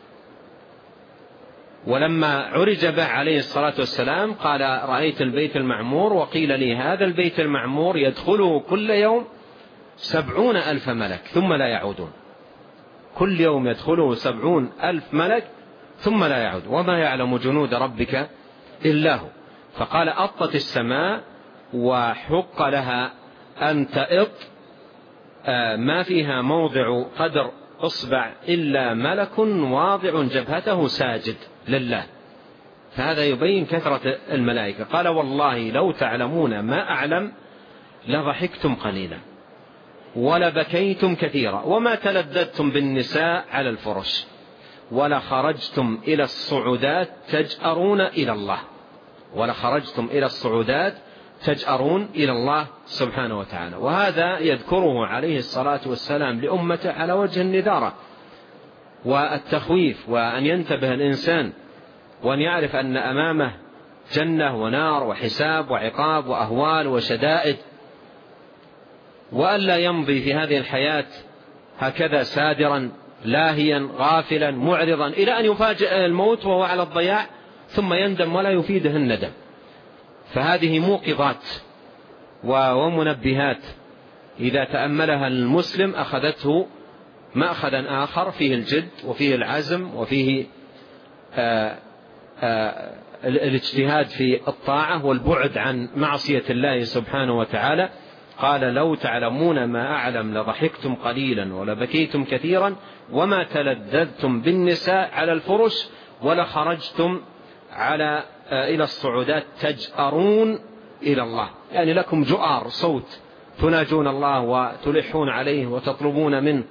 ولما عرج به عليه الصلاة والسلام قال رأيت البيت المعمور وقيل لي هذا البيت المعمور يدخله كل يوم سبعون ألف ملك ثم لا يعودون، كل يوم يدخله سبعون ألف ملك ثم لا يعود، وما يعلم جنود ربك إلا هو. فقال أطت السماء وحق لها أن تئط، ما فيها موضع قدر أصبع إلا ملك واضع جبهته ساجد لله. فهذا يبين كثرة الملائكة. قال والله لو تعلمون ما أعلم لضحكتم قليلا ولبكيتم كثيرا وما تلذذتم بالنساء على الفرش ولخرجتم إلى الصعودات تجأرون إلى الله، ولخرجتم إلى الصعودات تجأرون إلى الله سبحانه وتعالى. وهذا يذكره عليه الصلاة والسلام لأمته على وجه النذارة والتخويف، وأن ينتبه الإنسان وأن يعرف أن أمامه جنة ونار وحساب وعقاب وأهوال وشدائد، وألا يمضي في هذه الحياة هكذا سادرا لاهيا غافلا معرضا إلى أن يفاجئ الموت وهو على الضياع ثم يندم ولا يفيده الندم. فهذه موقظات ومنبهات إذا تأملها المسلم أخذته مأخذا آخر فيه الجد وفيه العزم وفيه آآ آآ الاجتهاد في الطاعة والبعد عن معصية الله سبحانه وتعالى. قال لو تعلمون ما أعلم لضحكتم قليلا ولبكيتم كثيرا وما تلذذتم بالنساء على الفرش ولخرجتم على إلى الصعودات تجأرون إلى الله، يعني لكم جؤار صوت تناجون الله وتلحون عليه وتطلبون منه.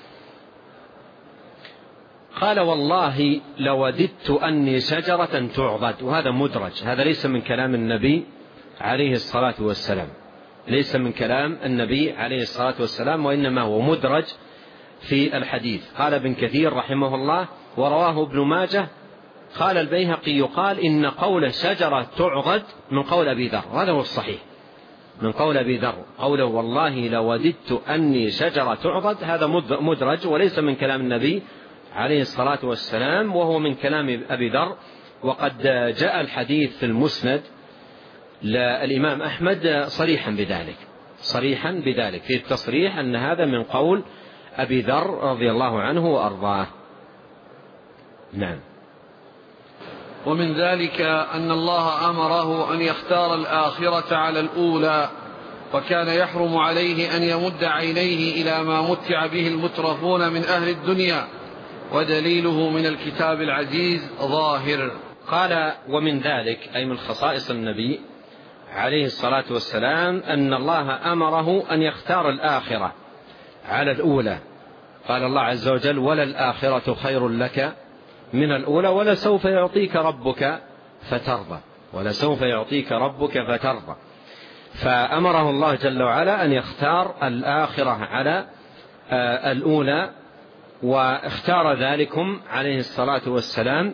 قال والله لوددت أني شجرة تعضد، وهذا مدرج، هذا ليس من كلام النبي عليه الصلاة والسلام، ليس من كلام النبي عليه الصلاة والسلام، وإنما هو مدرج في الحديث. قال ابن كثير رحمه الله ورواه ابن ماجه. قال البيهقي يقال إن قول شجرة تعضد من قول أبي ذر، وهذا هو الصحيح، من قول أبي ذر قوله والله لوددت أني شجرة تعضد، هذا مدرج وليس من كلام النبي عليه الصلاة والسلام، وهو من كلام أبي ذر. وقد جاء الحديث في المسند للإمام أحمد صريحا بذلك، صريحا بذلك في التصريح أن هذا من قول أبي ذر رضي الله عنه وأرضاه. نعم. ومن ذلك أن الله أمره أن يختار الآخرة على الأولى وكان يحرم عليه أن يمد عينيه إلى ما متع به المترفون من أهل الدنيا، ودليله من الكتاب العزيز ظاهر. قال ومن ذلك أي من خصائص النبي عليه الصلاة والسلام أن الله أمره أن يختار الآخرة على الأولى. قال الله عز وجل: وللآخرة خير لك من الأولى ولسوف يعطيك ربك فترضى، ولسوف يعطيك ربك فترضى. فأمره الله جل وعلا أن يختار الآخرة على الأولى، واختار ذلكم عليه الصلاة والسلام.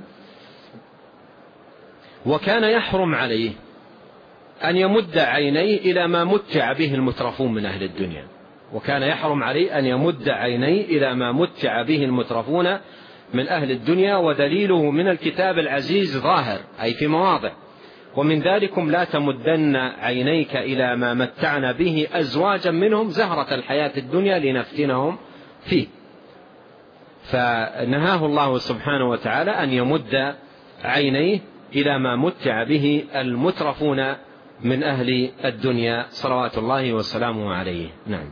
وكان يحرم عليه أن يمد عينيه إلى ما متع به المترفون من أهل الدنيا، وكان يحرم عليه أن يمد عينيه إلى ما متع به المترفون من أهل الدنيا، ودليله من الكتاب العزيز ظاهر أي في مواضع. ومن ذلكم: لا تمدن عينيك إلى ما متعنا به أزواجا منهم زهرة الحياة الدنيا لنفتنهم فيه. فنهاه الله سبحانه وتعالى أن يمد عينيه إلى ما متع به المترفون من أهل الدنيا صلوات الله وسلامه عليه. نعم.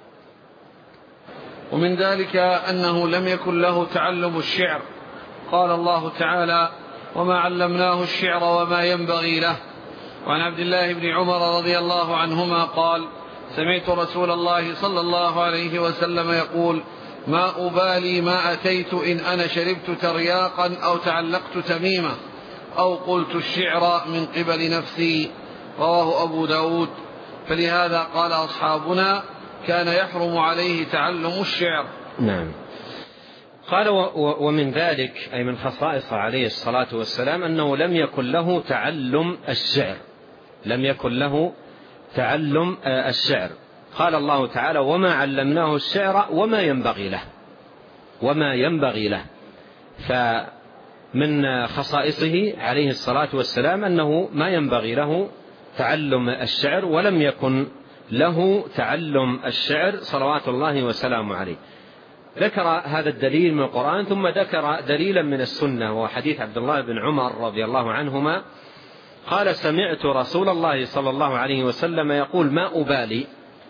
ومن ذلك أنه لم يكن له تعلم الشعر. قال الله تعالى: وما علمناه الشعر وما ينبغي له. وعن عبد الله بن عمر رضي الله عنهما قال: سمعت رسول الله صلى الله عليه وسلم يقول: ما أبالي ما أتيت إن أنا شربت ترياقا أو تعلقت تميمة أو قلت الشعر من قبل نفسي. رواه أبو داود. فلهذا قال أصحابنا: كان يحرم عليه تعلم الشعر. نعم. قال ومن ذلك أي من خصائص عليه الصلاة والسلام أنه لم يكن له تعلم الشعر، لم يكن له تعلم الشعر. قال الله تعالى: وما علمناه الشعر وما ينبغي له، وما ينبغي له. فمن خصائصه عليه الصلاة والسلام أنه ما ينبغي له تعلم الشعر، ولم يكن له تعلم الشعر صلوات الله وسلامه عليه. ذكر هذا الدليل من القرآن، ثم ذكر دليلا من السنة، وهو حديث عبد الله بن عمر رضي الله عنهما قال: سمعت رسول الله صلى الله عليه وسلم يقول: ما أبالي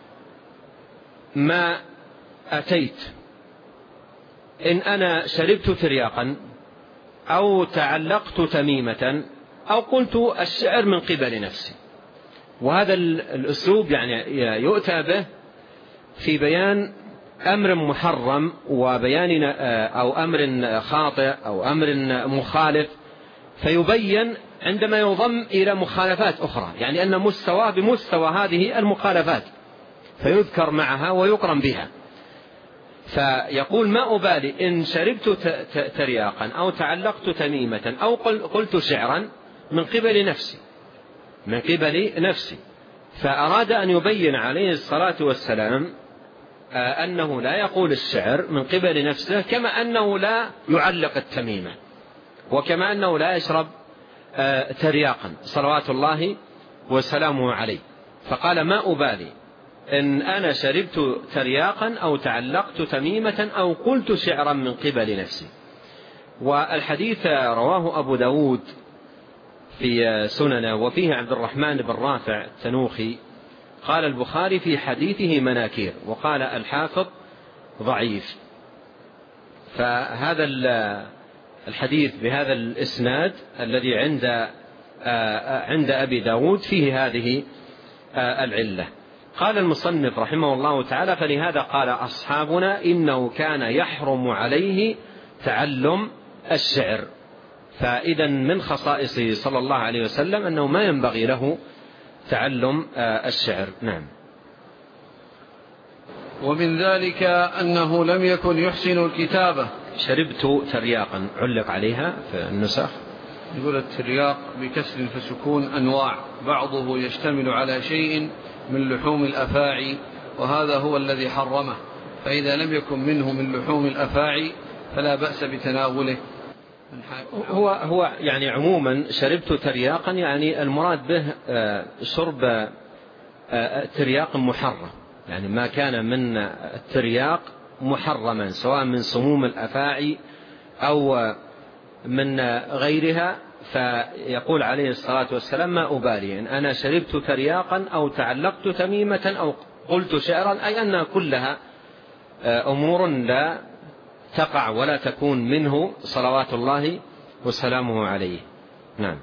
ما أتيت إن أنا شربت ترياقا أو تعلقت تميمة أو قلت الشعر من قبل نفسي. وهذا الأسلوب يعني يؤتى به في بيان أمر محرم وبيان أو أمر خاطئ أو أمر مخالف، فيبين عندما يضم إلى مخالفات أخرى، يعني أن مستوى بمستوى هذه المخالفات فيذكر معها ويقرن بها. فيقول: ما أبالي إن شربت ترياقا أو تعلقت تميمة أو قلت شعرا من قبل نفسي، من قبل نفسي. فأراد أن يبين عليه الصلاة والسلام أنه لا يقول الشعر من قبل نفسه، كما أنه لا يعلق التميمة، وكما أنه لا يشرب ترياقا صلوات الله وسلامه عليه. فقال: ما أبالي إن أنا شربت ترياقا أو تعلقت تميمة أو قلت شعرا من قبل نفسي. والحديث رواه أبو داود في سننه، وفيه عبد الرحمن بن رافع التنوخي. قال البخاري في حديثه مناكير، وقال الحافظ ضعيف. فهذا الحديث بهذا الإسناد الذي عند عند أبي داود فيه هذه العلة. قال المصنف رحمه الله تعالى: فلهذا قال أصحابنا إنه كان يحرم عليه تعلم الشعر. فإذا من خصائصه صلى الله عليه وسلم أنه ما ينبغي له تعلم الشعر. نعم. ومن ذلك أنه لم يكن يحسن الكتابة. شربت ترياقا علق عليها في النسخ. يقول الترياق بكسر فسكون أنواع، بعضه يشتمل على شيء من لحوم الأفاعي، وهذا هو الذي حرمه. فإذا لم يكن منه من لحوم الأفاعي فلا بأس بتناوله. هو هو يعني عموما شربت ترياقا يعني المراد به شرب ترياق محرم، يعني ما كان من الترياق محرما، سواء من سموم الأفاعي أو من غيرها فيقول عليه الصلاة والسلام ما أبالي إن أنا شربت ترياقا أو تعلقت تميمة أو قلت شعرا، أي أنها كلها أمور لا تقع ولا تكون منه صلوات الله وسلامه عليه. نعم.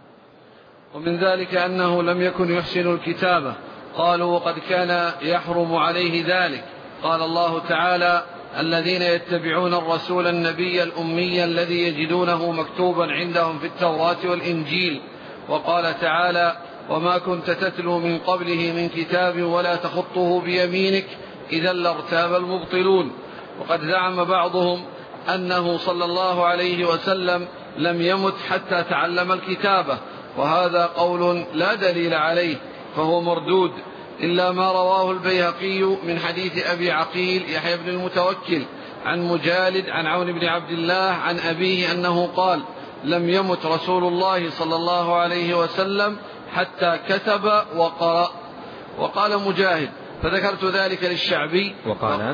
ومن ذلك أنه لم يكن يحسن الكتابة، قالوا وقد كان يحرم عليه ذلك. قال الله تعالى: الذين يتبعون الرسول النبي الأمي الذي يجدونه مكتوبا عندهم في التوراة والإنجيل. وقال تعالى: وما كنت تتلو من قبله من كتاب ولا تخطه بيمينك إذا لارتاب المبطلون. وقد زعم بعضهم أنه صلى الله عليه وسلم لم يمت حتى تعلم الكتابة، وهذا قول لا دليل عليه فهو مردود، إلا ما رواه البيهقي من حديث أبي عقيل يحيى بن المتوكل عن مجالد عن عون بن عبد الله عن أبيه أنه قال: لم يمت رسول الله صلى الله عليه وسلم حتى كتب وقرأ. وقال مجاهد: فذكرت ذلك للشعبي. وقال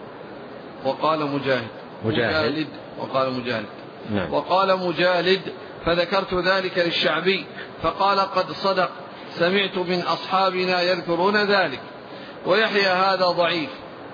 وقال مجاهد مجاهد وقال مجاهد نعم. وقال مجالد: فذكرت ذلك للشعبي فقال: قد صدق، سمعت من أصحابنا يذكرون ذلك. ويحيى هذا ضعيف،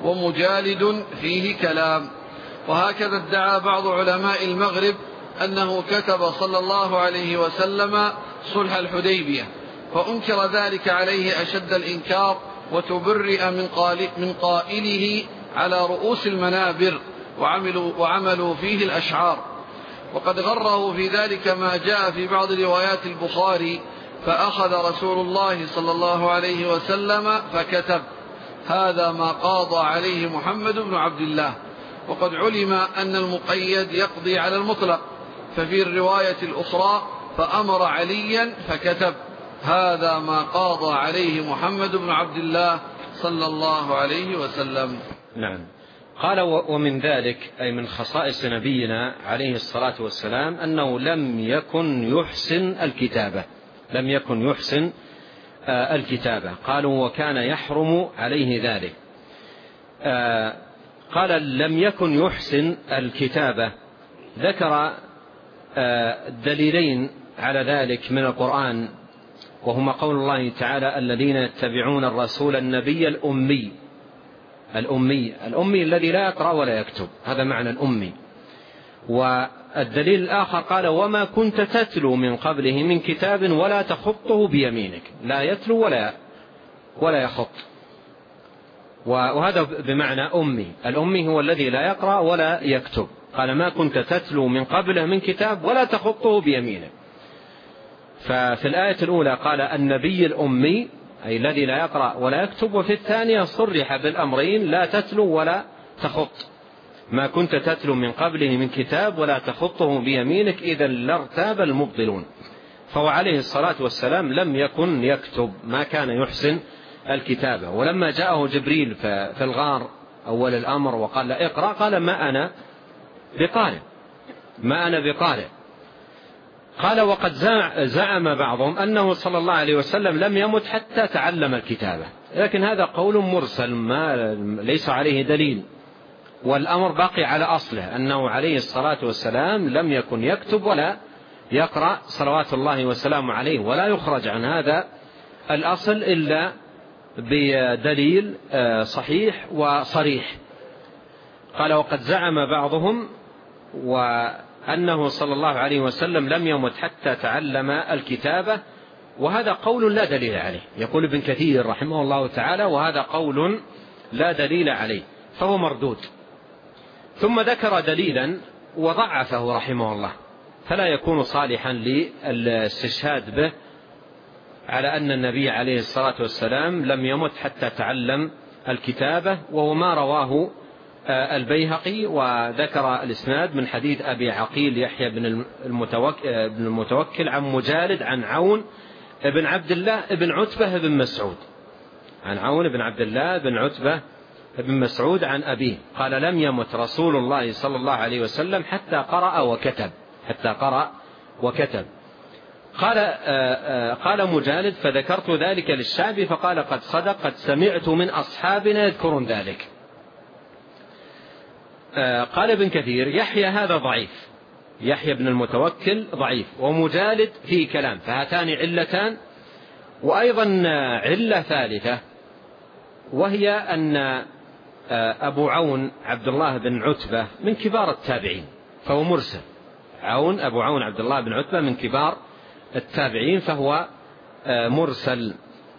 ومجالد فيه كلام. وهكذا ادعى بعض علماء المغرب أنه كتب صلى الله عليه وسلم صلح الحديبية، فأنكر ذلك عليه أشد الإنكار، وتبرئ من قائله على رؤوس المنابر، وعملوا, وعملوا فيه الأشعار. وقد غره في ذلك ما جاء في بعض روايات البخاري: فأخذ رسول الله صلى الله عليه وسلم فكتب. هذا ما قاضى عليه محمد بن عبد الله. وقد علم أن المقيد يقضي على المطلق، ففي الرواية الأخرى: فأمر عليا فكتب. هذا ما قاضى عليه محمد بن عبد الله صلى الله عليه وسلم. نعم. قال: ومن ذلك أي من خصائص نبينا عليه الصلاة والسلام أنه لم يكن يحسن الكتابة، لم يكن يحسن الكتابة. قالوا: وكان يحرم عليه ذلك. قال: لم يكن يحسن الكتابة، ذكر دليلين على ذلك من القرآن، وهما قول الله تعالى: الذين يتبعون الرسول النبي الأمي. الأمي الأمي الذي لا يقرأ ولا يكتب، هذا معنى الأمي. والدليل الآخر قال: وما كنت تتلو من قبله من كتاب ولا تخطه بيمينك. لا يتلو ولا ولا يخط، وهذا بمعنى أمي. الأمي هو الذي لا يقرأ ولا يكتب. قال: ما كنت تتلو من قبله من كتاب ولا تخطه بيمينك. ففي الآية الأولى قال النبي الأمي أي الذي لا يقرأ ولا يكتب، وفي الثانية صرح بالأمرين: لا تتلو ولا تخط. ما كنت تتلو من قبله من كتاب ولا تخطه بيمينك إذا لارتاب المبطلون. فهو عليه الصلاة والسلام لم يكن يكتب، ما كان يحسن الكتابة. ولما جاءه جبريل في الغار أول الأمر وقال: لا اقرأ، قال: ما أنا بقارئ، ما أنا بقارئ. قال: وقد زعم بعضهم أنه صلى الله عليه وسلم لم يمت حتى تعلم الكتابة، لكن هذا قول مرسل ما ليس عليه دليل، والأمر باقي على أصله أنه عليه الصلاة والسلام لم يكن يكتب ولا يقرأ صلوات الله وسلامه عليه، ولا يخرج عن هذا الأصل إلا بدليل صحيح وصريح. قال: وقد زعم بعضهم وأنه صلى الله عليه وسلم لم يمت حتى تعلم الكتابة، وهذا قول لا دليل عليه. يقول ابن كثير رحمه الله تعالى: وهذا قول لا دليل عليه فهو مردود. ثم ذكر دليلا وضعفه رحمه الله، فلا يكون صالحا للاستشهاد به على أن النبي عليه الصلاة والسلام لم يمت حتى تعلم الكتابة، وهو ما رواه البيهقي، وذكر الإسناد من حديث أبي عقيل يحيى بن المتوكل عن مجالد عن عون بن عبد الله بن عتبة بن مسعود، عن عون بن عبد الله بن عتبة بن مسعود عن أبيه قال: لم يمت رسول الله صلى الله عليه وسلم حتى قرأ وكتب، حتى قرأ وكتب. قال قال مجالد: فذكرت ذلك للشعبي فقال: قد صدق، قد سمعت من أصحابنا يذكرون ذلك. قال ابن كثير: يحيى هذا ضعيف، يحيى بن المتوكل ضعيف، ومجالد فيه كلام، فهاتان علتان. وأيضا علة ثالثة وهي أن أبو عون عبد الله بن عتبة من كبار التابعين فهو مرسل. عون أبو عون عبد الله بن عتبة من كبار التابعين فهو مرسل.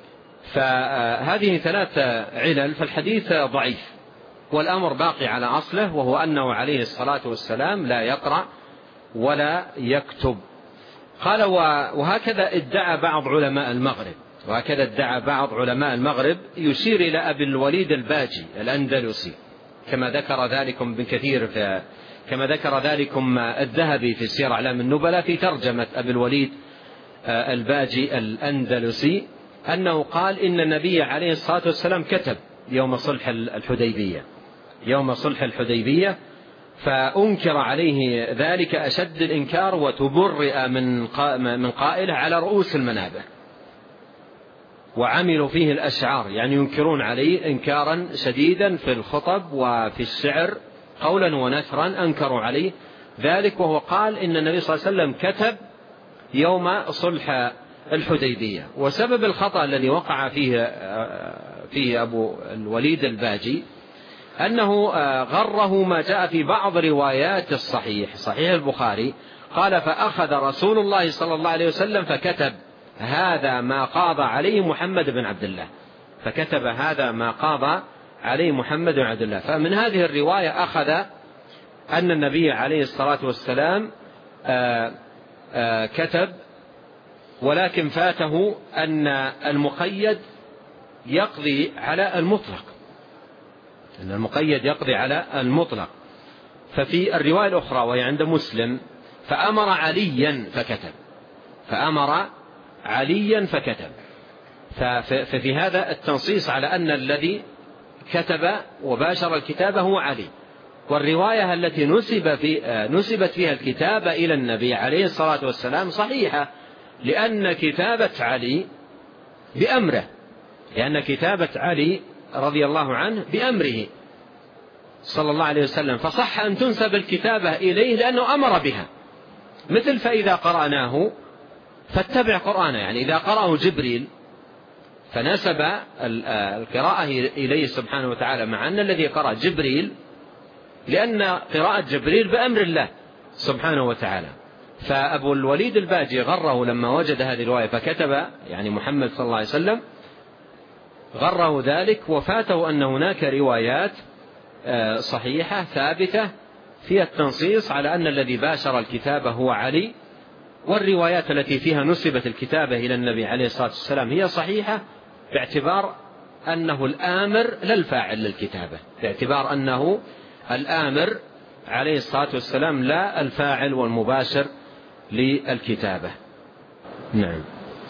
فهذه ثلاث علل، فالحديث ضعيف، والأمر باقي على أصله، وهو أنه عليه الصلاة والسلام لا يقرأ ولا يكتب. قال وهكذا ادعى بعض علماء المغرب وهكذا ادعى بعض علماء المغرب يشير إلى أبي الوليد الباجي الأندلسي، كما ذكر ذلكم بكثير في كما ذكر ذلكم الذهبي في سير أعلام النبلاء في ترجمة أبي الوليد الباجي الأندلسي، أنه قال إن النبي عليه الصلاة والسلام كتب يوم صلح الحديبية يوم صلح الحديبية فأنكر عليه ذلك أشد الإنكار، وتبرئ من من قائله على رؤوس المنابر، وعملوا فيه الأشعار، يعني ينكرون عليه إنكارا شديدا في الخطب وفي الشعر قولا ونثرا، أنكروا عليه ذلك. وهو قال إن النبي صلى الله عليه وسلم كتب يوم صلح الحديبية. وسبب الخطأ الذي وقع فيه فيه أبو الوليد الباجي أنه غره ما جاء في بعض روايات الصحيح صحيح البخاري، قال فأخذ رسول الله صلى الله عليه وسلم فكتب هذا ما قاضى عليه محمد بن عبد الله فكتب هذا ما قاضى عليه محمد بن عبد الله. فمن هذه الرواية أخذ أن النبي عليه الصلاة والسلام آآ آآ كتب، ولكن فاته أن المقيد يقضي على المطلق أن المقيد يقضي على المطلق. ففي الرواية الأخرى وهي عند مسلم فأمر عليا فكتب فأمر عليا فكتب ففي هذا التنصيص على أن الذي كتب وباشر الكتابة هو علي. والرواية التي نسب في نسبت فيها الكتابة إلى النبي عليه الصلاة والسلام صحيحة، لأن كتابة علي بأمره لأن كتابة علي رضي الله عنه بأمره صلى الله عليه وسلم، فصح أن تنسب الكتابة إليه لأنه أمر بها. مثل فإذا قرأناه فاتبع قرآنه، يعني إذا قرأه جبريل فنسب القراءة إليه سبحانه وتعالى، مع أن الذي قرأ جبريل، لأن قراءة جبريل بأمر الله سبحانه وتعالى. فأبو الوليد الباجي غره لما وجد هذه الرواية فكتب يعني محمد صلى الله عليه وسلم، غره ذلك وفاته أن هناك روايات صحيحة ثابتة فيها التنصيص على أن الذي باشر الكتابة هو علي. والروايات التي فيها نسبت الكتابة إلى النبي عليه الصلاة والسلام هي صحيحة باعتبار أنه الآمر لا الفاعل للكتابة، باعتبار أنه الآمر عليه الصلاة والسلام لا الفاعل والمباشر للكتابة. نعم.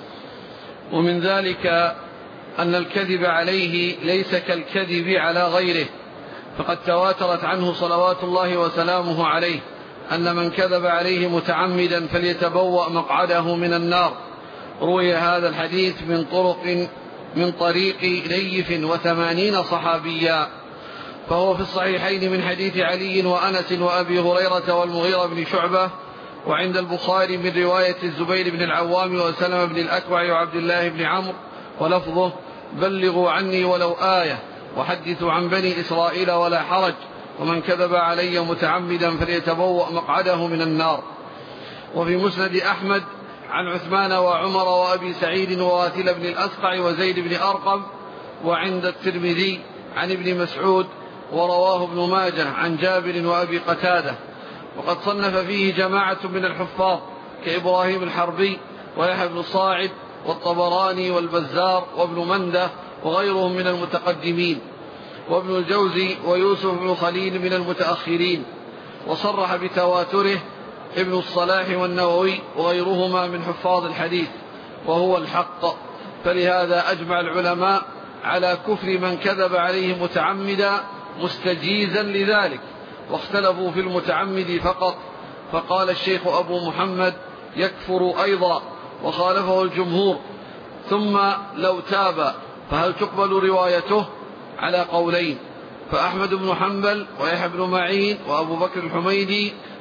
ومن ذلك أن الكذب عليه ليس كالكذب على غيره، فقد تواترت عنه صلوات الله وسلامه عليه أن من كذب عليه متعمدا فليتبوأ مقعده من النار. روي هذا الحديث من طرق من طريق ليف وثمانين صحابيا، فهو في الصحيحين من حديث علي وأنس وأبي هريرة والمغيرة بن شعبة، وعند البخاري من رواية الزبير بن العوام وسلمة بن الأكوع وعبد الله بن عمرو، ولفظه بلغوا عني ولو آية وحدثوا عن بني إسرائيل ولا حرج، ومن كذب علي متعمدا فليتبوأ مقعده من النار. وفي مسند أحمد عن عثمان وعمر وأبي سعيد وواثل بن الأسقع وزيد بن أرقم، وعند الترمذي عن ابن مسعود، ورواه ابن ماجه عن جابر وأبي قتادة. وقد صنف فيه جماعة من الحفاظ كإبراهيم الحربي ويحيى بن صاعد والطبراني والبزار وابن منده وغيرهم من المتقدمين، وابن الجوزي ويوسف بن خليل من المتأخرين. وصرح بتواتره ابن الصلاح والنووي وغيرهما من حفاظ الحديث، وهو الحق. فلهذا أجمع العلماء على كفر من كذب عليه متعمدا مستجيزا لذلك، واختلفوا في المتعمد فقط، فقال الشيخ أبو محمد يكفر أيضا، وخالفه الجمهور. ثم لو تاب فهل تقبل روايته؟ على قولين، فأحمد بن حنبل ويحيى بن معين وأبو بكر الحميدي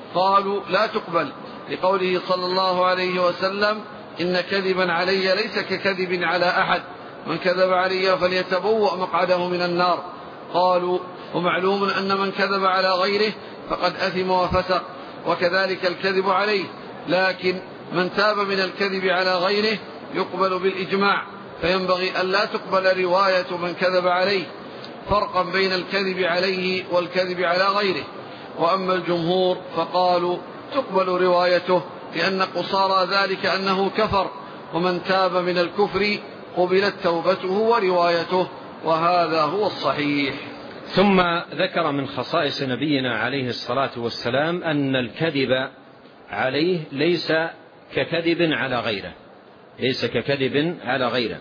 قالوا لا تقبل، لقوله صلى الله عليه وسلم إن كذبا علي ليس ككذب على أحد، من كذب علي فليتبوأ مقعده من النار. قالوا ومعلوم أن من كذب على غيره فقد أثم وفسق، وكذلك الكذب عليه، لكن من تاب من الكذب على غيره يقبل بالإجماع، فينبغي أن لا تقبل رواية من كذب عليه، فرقا بين الكذب عليه والكذب على غيره. وأما الجمهور فقالوا تقبل روايته، لأن قصارى ذلك أنه كفر، ومن تاب من الكفر قبلت توبته وروايته، وهذا هو الصحيح. ثم ذكر من خصائص نبينا عليه الصلاة والسلام أن الكذب عليه ليس ككذب على غيره، ليس ككذب على غيره.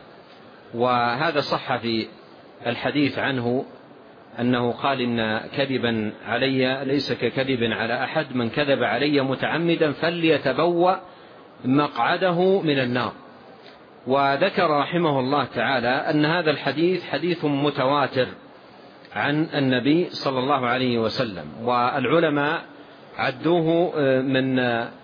وهذا صح في الحديث عنه أنه قال إن كذبا علي ليس ككذب على أحد، من كذب علي متعمدا فليتبوأ مقعده من النار. وذكر رحمه الله تعالى أن هذا الحديث حديث متواتر عن النبي صلى الله عليه وسلم، والعلماء عدوه من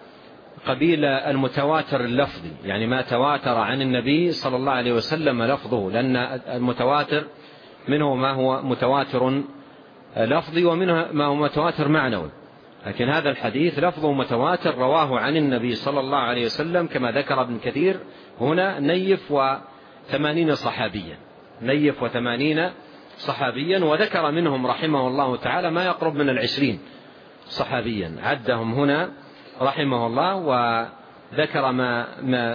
قبيل المتواتر اللفظي، يعني ما تواتر عن النبي صلى الله عليه وسلم لفظه، لأن المتواتر منه ما هو متواتر لفظي ومنه ما هو متواتر معنوي، لكن هذا الحديث لفظه متواتر رواه عن النبي صلى الله عليه وسلم كما ذكر ابن كثير هنا نيف وثمانين صحابيا، نيف وثمانين صحابيا، وذكر منهم رحمه الله تعالى ما يقرب من العشرين صحابيا عدهم هنا رحمه الله، وذكر ما, ما,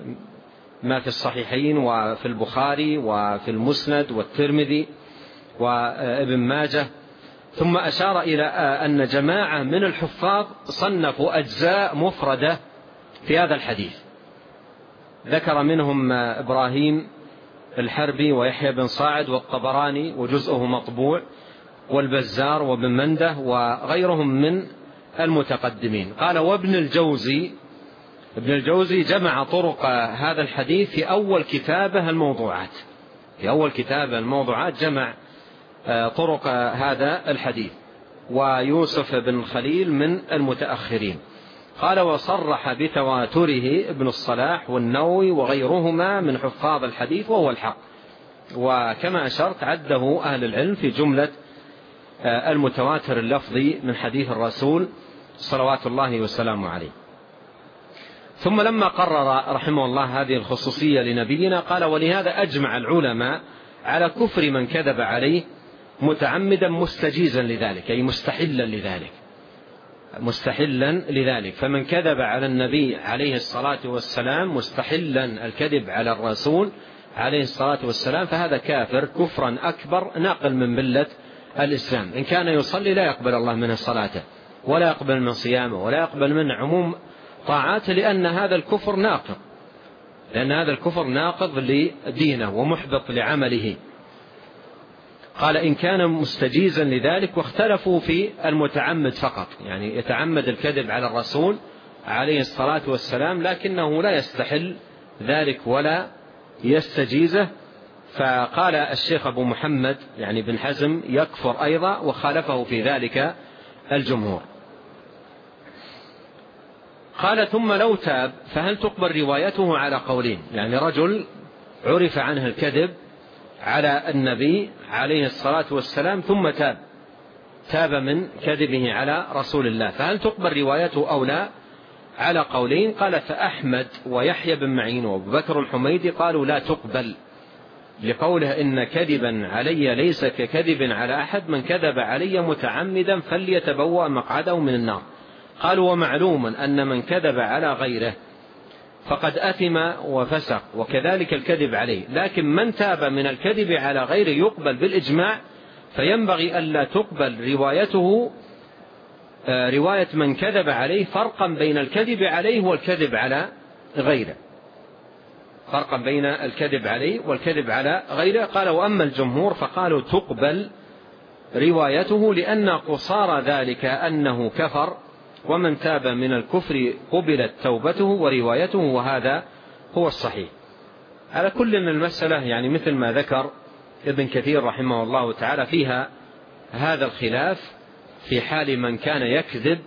ما في الصحيحين وفي البخاري وفي المسند والترمذي وابن ماجه. ثم أشار إلى أن جماعة من الحفاظ صنفوا أجزاء مفردة في هذا الحديث، ذكر منهم إبراهيم الحربي ويحيى بن صاعد والطبراني وجزءه مطبوع والبزار وابن منده وغيرهم من المتقدمين. قال وابن الجوزي، ابن الجوزي جمع طرق هذا الحديث في أول كتابه الموضوعات، في أول كتابه الموضوعات جمع طرق هذا الحديث، ويوسف بن خليل من المتأخرين. قال وصرح بتواتره ابن الصلاح والنووي وغيرهما من حفاظ الحديث وهو الحق، وكما أشرت عده أهل العلم في جملة المتواتر اللفظي من حديث الرسول صلوات الله وسلامه عليه. ثم لما قرر رحمه الله هذه الخصوصية لنبينا قال ولهذا أجمع العلماء على كفر من كذب عليه متعمدا مستجيزا لذلك، أي مستحلا لذلك، مستحلا لذلك. فمن كذب على النبي عليه الصلاة والسلام مستحلا الكذب على الرسول عليه الصلاة والسلام فهذا كافر كفرا أكبر ناقل من ملة الإسلام. إن كان يصلي لا يقبل الله منه صلاته ولا يقبل من صيامه ولا يقبل من عموم طاعاته، لأن هذا الكفر ناقض، لأن هذا الكفر ناقض لدينه ومحبط لعمله. قال إن كان مستجيزا لذلك، واختلفوا في المتعمد فقط، يعني يتعمد الكذب على الرسول عليه الصلاة والسلام لكنه لا يستحل ذلك ولا يستجيزه. فقال الشيخ أبو محمد يعني بن حزم يكفر أيضا، وخالفه في ذلك الجمهور. قال ثم لو تاب فهل تقبل روايته على قولين، يعني رجل عرف عنه الكذب على النبي عليه الصلاة والسلام ثم تاب تاب من كذبه على رسول الله، فهل تقبل روايته أو لا؟ على قولين. قال فأحمد ويحيى بن معين وابو بكر الحميدي قالوا لا تقبل، لقوله إن كذبا علي ليس ككذب على أحد، من كذب علي متعمدا فليتبوأ مقعده من النار. قالوا ومعلوم أن من كذب على غيره فقد أثم وفسق، وكذلك الكذب عليه، لكن من تاب من الكذب على غيره يقبل بالإجماع، فينبغي ألا تقبل روايته رواية من كذب عليه، فرقا بين الكذب عليه والكذب على غيره، فرقا بين الكذب عليه والكذب على غيره. قال وأما الجمهور فقالوا تقبل روايته، لأن قصار ذلك أنه كفر، ومن تاب من الكفر قبلت توبته وروايته، وهذا هو الصحيح. على كل من المسألة يعني مثل ما ذكر ابن كثير رحمه الله تعالى فيها هذا الخلاف في حال من كان يكذب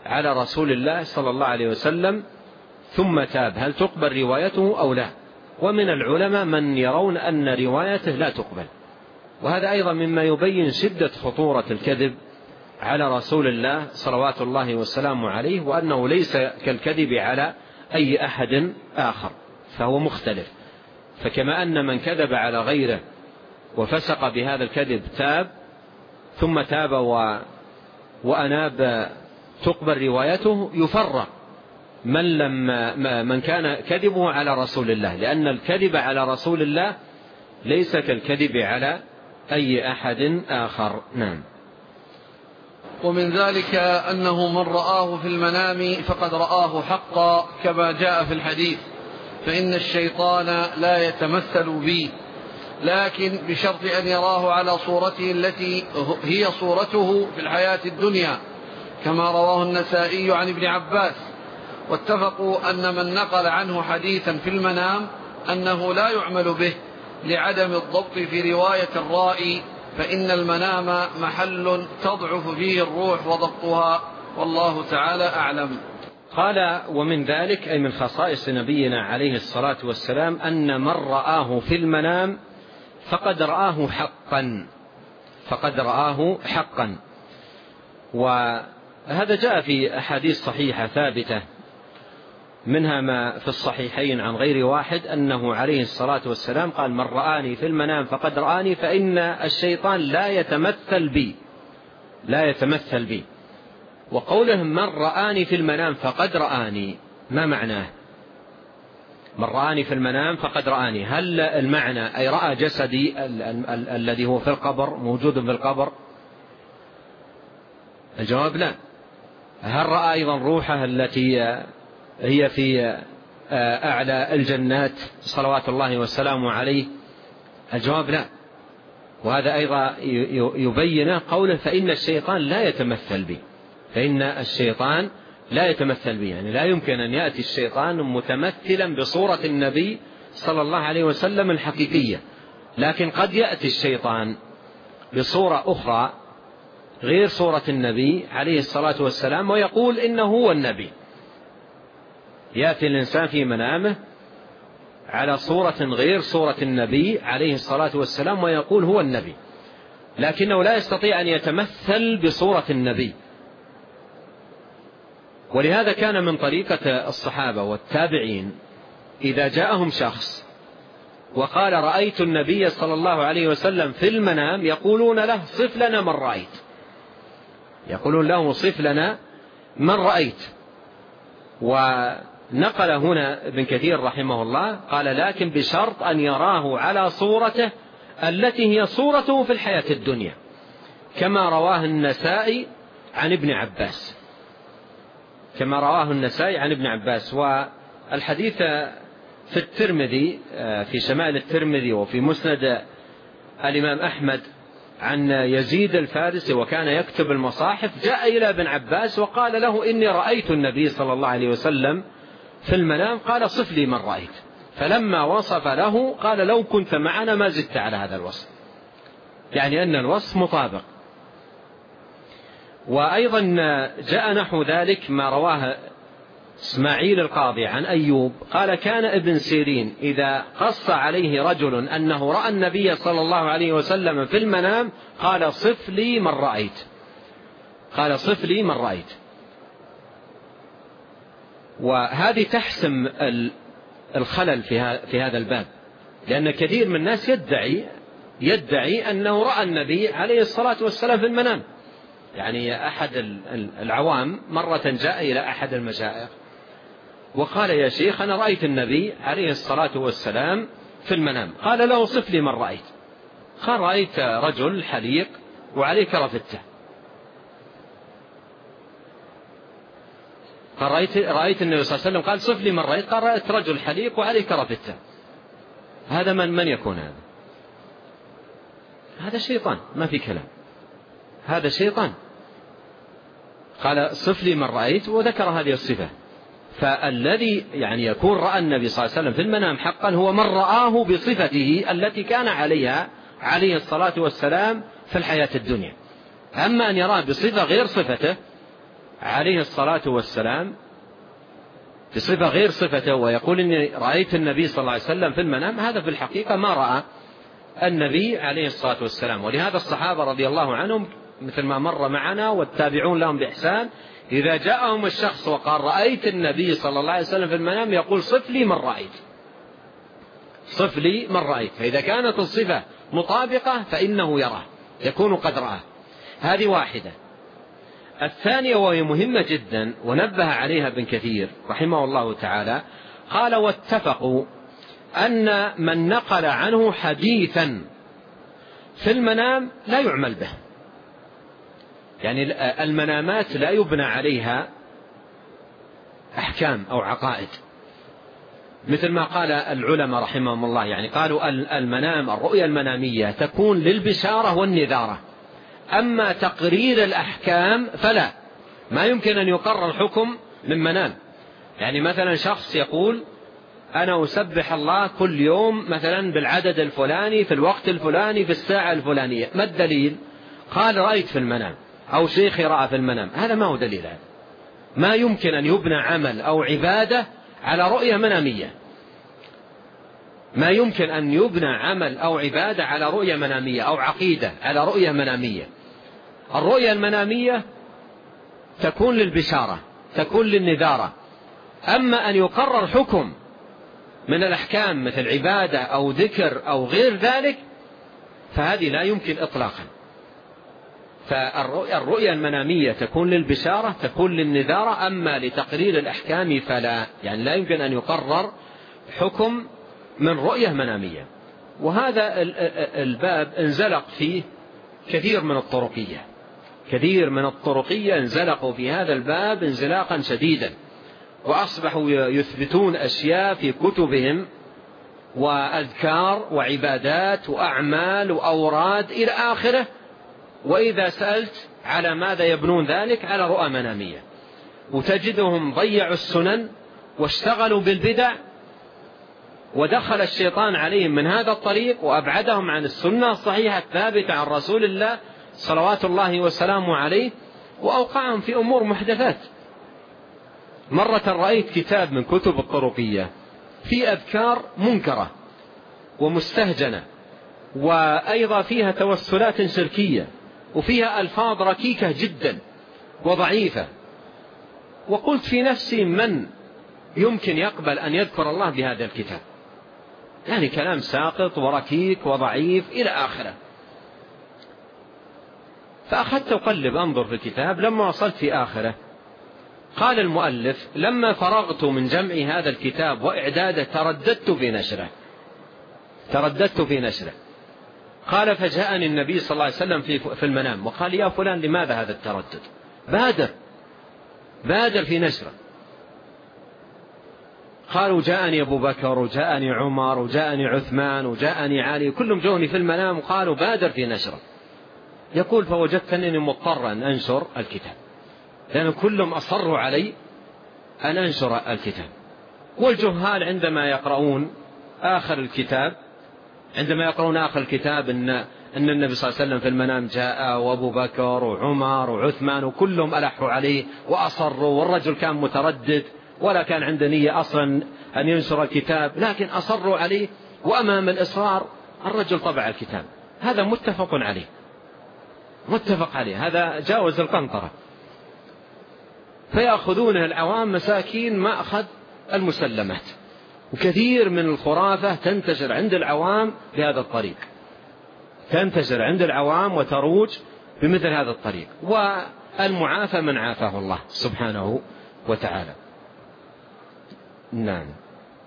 على رسول الله صلى الله عليه وسلم ثم تاب، هل تقبل روايته أو لا؟ ومن العلماء من يرون أن روايته لا تقبل، وهذا أيضا مما يبين شدة خطورة الكذب على رسول الله صلوات الله والسلام عليه، وأنه ليس كالكذب على أي أحد آخر، فهو مختلف. فكما أن من كذب على غيره وفسق بهذا الكذب تاب ثم تاب و... وأناب تقبل روايته، يفرق من لم من كان كذبه على رسول الله، لأن الكذب على رسول الله ليس كالكذب على أي أحد آخر. نعم. ومن ذلك أنه من رآه في المنام فقد رآه حقا كما جاء في الحديث، فإن الشيطان لا يتمثل بي، لكن بشرط أن يراه على صورته التي هي صورته في الحياة الدنيا، كما رواه النسائي عن ابن عباس. واتفقوا أن من نقل عنه حديثا في المنام أنه لا يعمل به لعدم الضبط في رواية الرائي، فإن المنام محل تضعف فيه الروح وضبطها، والله تعالى أعلم. قال: ومن ذلك أي من خصائص نبينا عليه الصلاة والسلام أن من رآه في المنام فقد رآه حقا، فقد رآه حقا. وهذا جاء في أحاديث صحيحة ثابتة، منها ما في الصحيحين عن غير واحد أنه عليه الصلاة والسلام قال: من رآني في المنام فقد رآني، فإن الشيطان لا يتمثل بي، لا يتمثل بي. وقوله من رآني في المنام فقد رآني، ما معناه؟ من رآني في المنام فقد رآني، هل المعنى أي رأى جسدي ال ال ال الذي هو في القبر موجود في القبر؟ الجواب لا. هل رأى أيضا روحه التي هي في أعلى الجنات صلوات الله والسلام عليه؟ الجواب لا. وهذا أيضا يبين قوله: فإن الشيطان لا يتمثل بي، فإن الشيطان لا يتمثل بي، يعني لا يمكن أن يأتي الشيطان متمثلا بصورة النبي صلى الله عليه وسلم الحقيقية، لكن قد يأتي الشيطان بصورة أخرى غير صورة النبي عليه الصلاة والسلام ويقول إنه هو النبي. يأتي الإنسان في منامه على صورة غير صورة النبي عليه الصلاة والسلام ويقول هو النبي، لكنه لا يستطيع أن يتمثل بصورة النبي. ولهذا كان من طريقة الصحابة والتابعين إذا جاءهم شخص وقال: رأيت النبي صلى الله عليه وسلم في المنام، يقولون له: صف لنا من رأيت، يقولون له: صف لنا من رأيت. ونقل هنا ابن كثير رحمه الله قال: لكن بشرط أن يراه على صورته التي هي صورته في الحياة الدنيا، كما رواه النسائي عن ابن عباس، كما رواه النسائي عن ابن عباس. والحديث في الترمذي في شمائل الترمذي وفي مسند الإمام أحمد عن يزيد الفارسي وكان يكتب المصاحف، جاء إلى ابن عباس وقال له: إني رأيت النبي صلى الله عليه وسلم في المنام، قال: صف لي من رأيت. فلما وصف له قال: لو كنت معنا ما زدت على هذا الوصف، يعني أن الوصف مطابق. وأيضا جاء نحو ذلك ما رواه إسماعيل القاضي عن أيوب قال: كان ابن سيرين إذا قص عليه رجل أنه رأى النبي صلى الله عليه وسلم في المنام قال: صف لي من رأيت، قال: صف لي من رأيت. وهذه تحسم الخلل في هذا الباب، لأن كثير من الناس يدعي يدعي أنه رأى النبي عليه الصلاة والسلام في المنام. يعني أحد العوام مرة جاء إلى أحد المشايخ وقال: يا شيخ، أنا رأيت النبي عليه الصلاة والسلام في المنام. قال له: صف لي من رأيت. قال: رأيت رجل حليق وعليه كرفتة. قال: رأيت, رأيت النبي صلى الله عليه وسلم. قال: صف لي من رأيت. قال: رأيت رجل حليق وعليه كرفتة. هذا من من يكون هذا؟ هذا شيطان، ما في كلام، هذا شيطان. قال: صف لي من رأيت، وذكر هذه الصفة. فالذي يعني يكون رأى النبي صلى الله عليه وسلم في المنام حقا هو من رآه بصفته التي كان عليها عليه الصلاة والسلام في الحياة الدنيا. أما أن يراه بصفة غير صفته عليه الصلاة والسلام بصفة غير صفته ويقول إني رأيت النبي صلى الله عليه وسلم في المنام، هذا في الحقيقة ما رأى النبي عليه الصلاة والسلام. ولهذا الصحابة رضي الله عنهم مثل ما مر معنا والتابعون لهم بإحسان، إذا جاءهم الشخص وقال رأيت النبي صلى الله عليه وسلم في المنام يقول صف لي من رأيت، صف لي من رأيت. فإذا كانت الصفة مطابقة فإنه يراه، يكون قد رآه. هذه واحدة. الثانية وهي مهمة جدا ونبه عليها ابن كثير رحمه الله تعالى، قال واتفقوا أن من نقل عنه حديثا في المنام لا يعمل به، يعني المنامات لا يبنى عليها أحكام أو عقائد، مثل ما قال العلماء رحمهم الله، يعني قالوا المنام الرؤيا المنامية تكون للبشارة والنذارة، أما تقرير الأحكام فلا، ما يمكن أن يقرر حكم من منام. يعني مثلا شخص يقول أنا أسبح الله كل يوم مثلا بالعدد الفلاني في الوقت الفلاني في الساعة الفلانية، ما الدليل؟ قال رأيت في المنام أو شيخي رأى في المنام، هذا ما هو دليل. هذا ما يمكن أن يبنى عمل أو عبادة على رؤية منامية، ما يمكن أن يبنى عمل أو عبادة على رؤية منامية أو عقيدة على رؤية منامية. الرؤية المنامية تكون للبشارة، تكون للنذارة، أما أن يقرر حكم من الأحكام مثل عبادة أو ذكر أو غير ذلك فهذه لا يمكن إطلاقا. فالرؤية المنامية تكون للبشارة، تكون للنذارة، أما لتقرير الأحكام فلا، يعني لا يمكن أن يقرر حكم من رؤية منامية. وهذا الباب انزلق فيه كثير من الطرقية، كثير من الطرقية انزلقوا في هذا الباب انزلاقا شديدا، وأصبحوا يثبتون أشياء في كتبهم وأذكار وعبادات وأعمال وأوراد إلى آخره، وإذا سألت على ماذا يبنون ذلك؟ على رؤى منامية. وتجدهم ضيعوا السنن واشتغلوا بالبدع، ودخل الشيطان عليهم من هذا الطريق وأبعدهم عن السنة الصحيحة الثابتة عن رسول الله صلوات الله وسلامه عليه، وأوقعهم في أمور محدثات. مرة رأيت كتاب من كتب الطرقية في أذكار منكرة ومستهجنة، وأيضا فيها توسلات شركية، وفيها ألفاظ ركيكة جدا وضعيفة، وقلت في نفسي من يمكن يقبل أن يذكر الله بهذا الكتاب؟ يعني كلام ساقط وركيك وضعيف إلى آخره. فأخذت أقلب أنظر في الكتاب، لما وصلت في آخره قال المؤلف لما فرغت من جمع هذا الكتاب وإعداده ترددت في نشره ترددت في نشره قال فجاءني النبي صلى الله عليه وسلم في في المنام وقال يا فلان لماذا هذا التردد؟ بادر بادر في نشره. قالوا جاءني أبو بكر وجاءني عمر وجاءني عثمان وجاءني علي، كلهم جوني في المنام وقالوا بادر في نشره. يقول فوجدت أنني مضطرا أن أنشر الكتاب، لأن كلهم أصروا علي أن أنشر الكتاب. والجهال عندما يقرؤون آخر الكتاب عندما يقرؤون آخر الكتاب أن أن النبي صلى الله عليه وسلم في المنام جاء وأبو بكر وعمر وعثمان وكلهم ألحوا عليه وأصروا، والرجل كان متردد ولا كان عنده نية أصلا أن ينشر الكتاب، لكن أصروا عليه، وأمام الإصرار الرجل طبع الكتاب. هذا متفق عليه متفق عليه هذا جاوز القنطرة. فيأخذونه العوام مساكين ما أخذ المسلمات، وكثير من الخرافة تنتشر عند العوام بهذا الطريق، تنتشر عند العوام وتروج بمثل هذا الطريق، والمعافى من عافاه الله سبحانه وتعالى. نعم.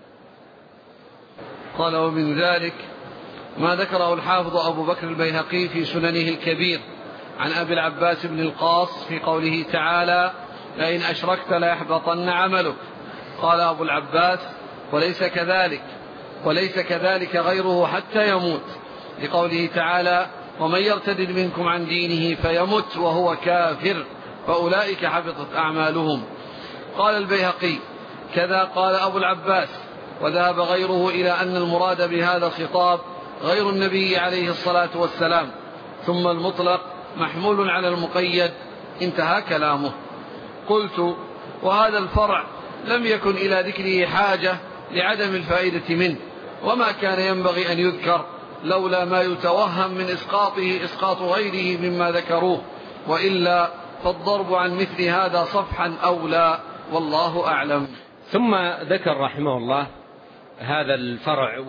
قال ومن ذلك ما ذكره الحافظ أبو بكر البيهقي في سننه الكبير عن أبي العباس بن القاص في قوله تعالى لئن أشركت ليحبطن عملك. قال أبو العباس وليس كذلك وليس كذلك غيره حتى يموت، لقوله تعالى ومن يرتد منكم عن دينه فيمت وهو كافر فأولئك حبطت أعمالهم. قال البيهقي كذا قال أبو العباس، وذهب غيره إلى أن المراد بهذا الخطاب غير النبي عليه الصلاة والسلام، ثم المطلق محمول على المقيد. انتهى كلامه. قلت وهذا الفرع لم يكن إلى ذكره حاجة لعدم الفائدة منه، وما كان ينبغي أن يذكر لولا ما يتوهم من إسقاطه إسقاط غيره مما ذكروه، وإلا فالضرب عن مثل هذا صفحا أولى، والله أعلم. ثم ذكر رحمه الله هذا الفرع،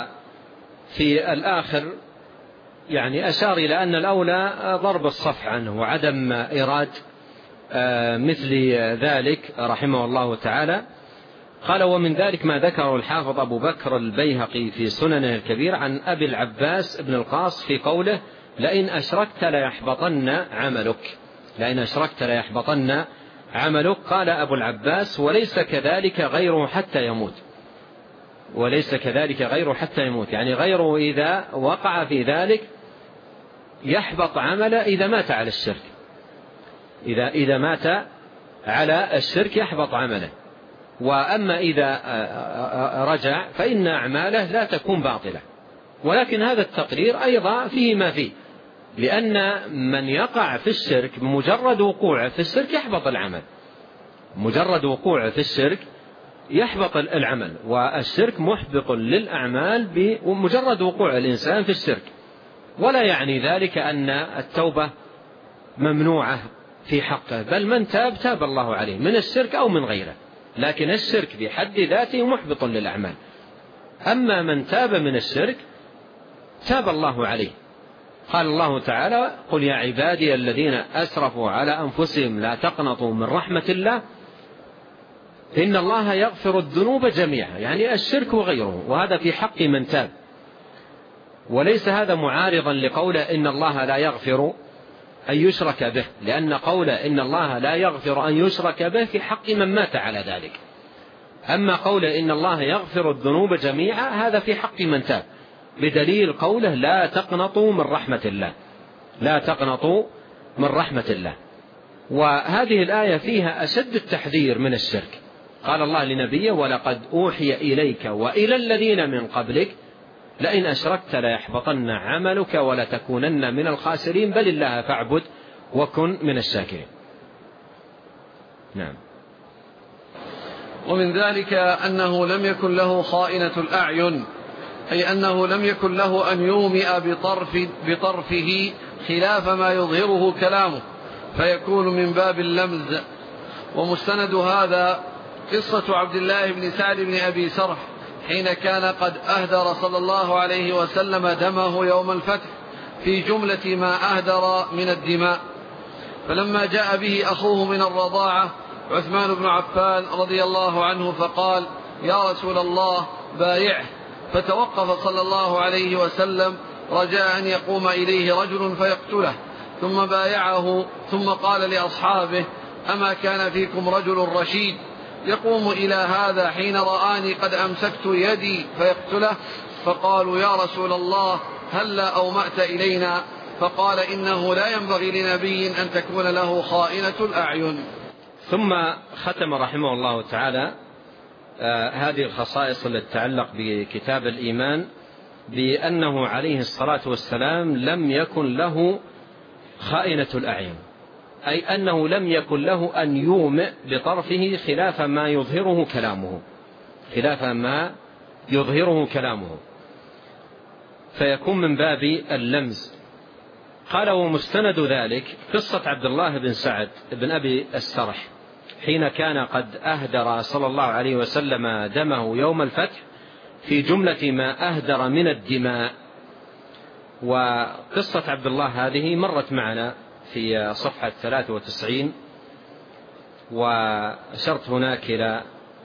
وفي الآخر يعني أشار إلى أن الأولى ضرب الصفح عنه وعدم إيراد مثل ذلك رحمه الله تعالى. قال: ومن ذلك ما ذكره الحافظ أبو بكر البيهقي في سننه الكبير عن أبي العباس بن القاص في قوله: لئن أشركت ليحبطن عملك، لئن أشركت ليحبطن عملك. قال أبو العباس: وليس كذلك غيره حتى يموت، وليس كذلك غيره حتى يموت، يعني غيره إذا وقع في ذلك يحبط عمله إذا مات على الشرك، إذا إذا مات على الشرك يحبط عمله. وأما إذا رجع فإن أعماله لا تكون باطلة. ولكن هذا التقرير أيضا فيه ما فيه، لأن من يقع في الشرك بمجرد وقوعه في الشرك يحبط العمل، مجرد وقوعه في الشرك يحبط العمل، والشرك محبط للأعمال بمجرد وقوع الإنسان في الشرك. ولا يعني ذلك أن التوبة ممنوعة في حقه، بل من تاب تاب الله عليه من الشرك أو من غيره، لكن الشرك بحد ذاته محبط للأعمال. أما من تاب من الشرك تاب الله عليه. قال الله تعالى: قل يا عبادي الذين أسرفوا على أنفسهم لا تقنطوا من رحمة الله إن الله يغفر الذنوب جميعا، يعني الشرك وغيره، وهذا في حق من تاب. وليس هذا معارضا لقوله إن الله لا يغفر أن يشرك به، لأن قوله إن الله لا يغفر أن يشرك به في حق من مات على ذلك. أما قوله إن الله يغفر الذنوب جميعا هذا في حق من تاب، بدليل قوله لا تقنطوا من رحمة الله، لا تقنطوا من رحمة الله. وهذه الآية فيها أشد التحذير من الشرك. قال الله لنبيه: ولقد أوحي إليك وإلى الذين من قبلك لئن أشركت ليحبطن عملك ولتكونن من الخاسرين بل الله فاعبد وكن من الشاكرين. نعم. ومن ذلك أنه لم يكن له خائنة الأعين، أي أنه لم يكن له أن يومئ بطرف بطرفه خلاف ما يظهره كلامه فيكون من باب اللمز. ومستند هذا قصة عبد الله بن سعد بن أبي سرح حين كان قد أهدر صلى الله عليه وسلم دمه يوم الفتح في جملة ما أهدر من الدماء، فلما جاء به أخوه من الرضاعة عثمان بن عفان رضي الله عنه فقال: يا رسول الله بايعه، فتوقف صلى الله عليه وسلم رجاء أن يقوم إليه رجل فيقتله، ثم بايعه، ثم قال لأصحابه: أما كان فيكم رجل رشيد يقوم إلى هذا حين رآني قد أمسكت يدي فيقتله؟ فقالوا: يا رسول الله هلا أومأت إلينا؟ فقال: إنه لا ينبغي لنبي أن تكون له خائنة الأعين. ثم ختم رحمه الله تعالى آه هذه الخصائص التي تتعلق بكتاب الإيمان بأنه عليه الصلاة والسلام لم يكن له خائنة الأعين، أي أنه لم يكن له أن يومئ بطرفه خلاف ما يظهره كلامه، خلاف ما يظهره كلامه فيكون من باب اللمز. قال: ومستند ذلك قصة عبد الله بن سعد بن أبي السرح حين كان قد أهدر صلى الله عليه وسلم دمه يوم الفتح في جملة ما أهدر من الدماء. وقصة عبد الله هذه مرت معنا في صفحة ثلاثة وتسعين، وأشرت هناك إلى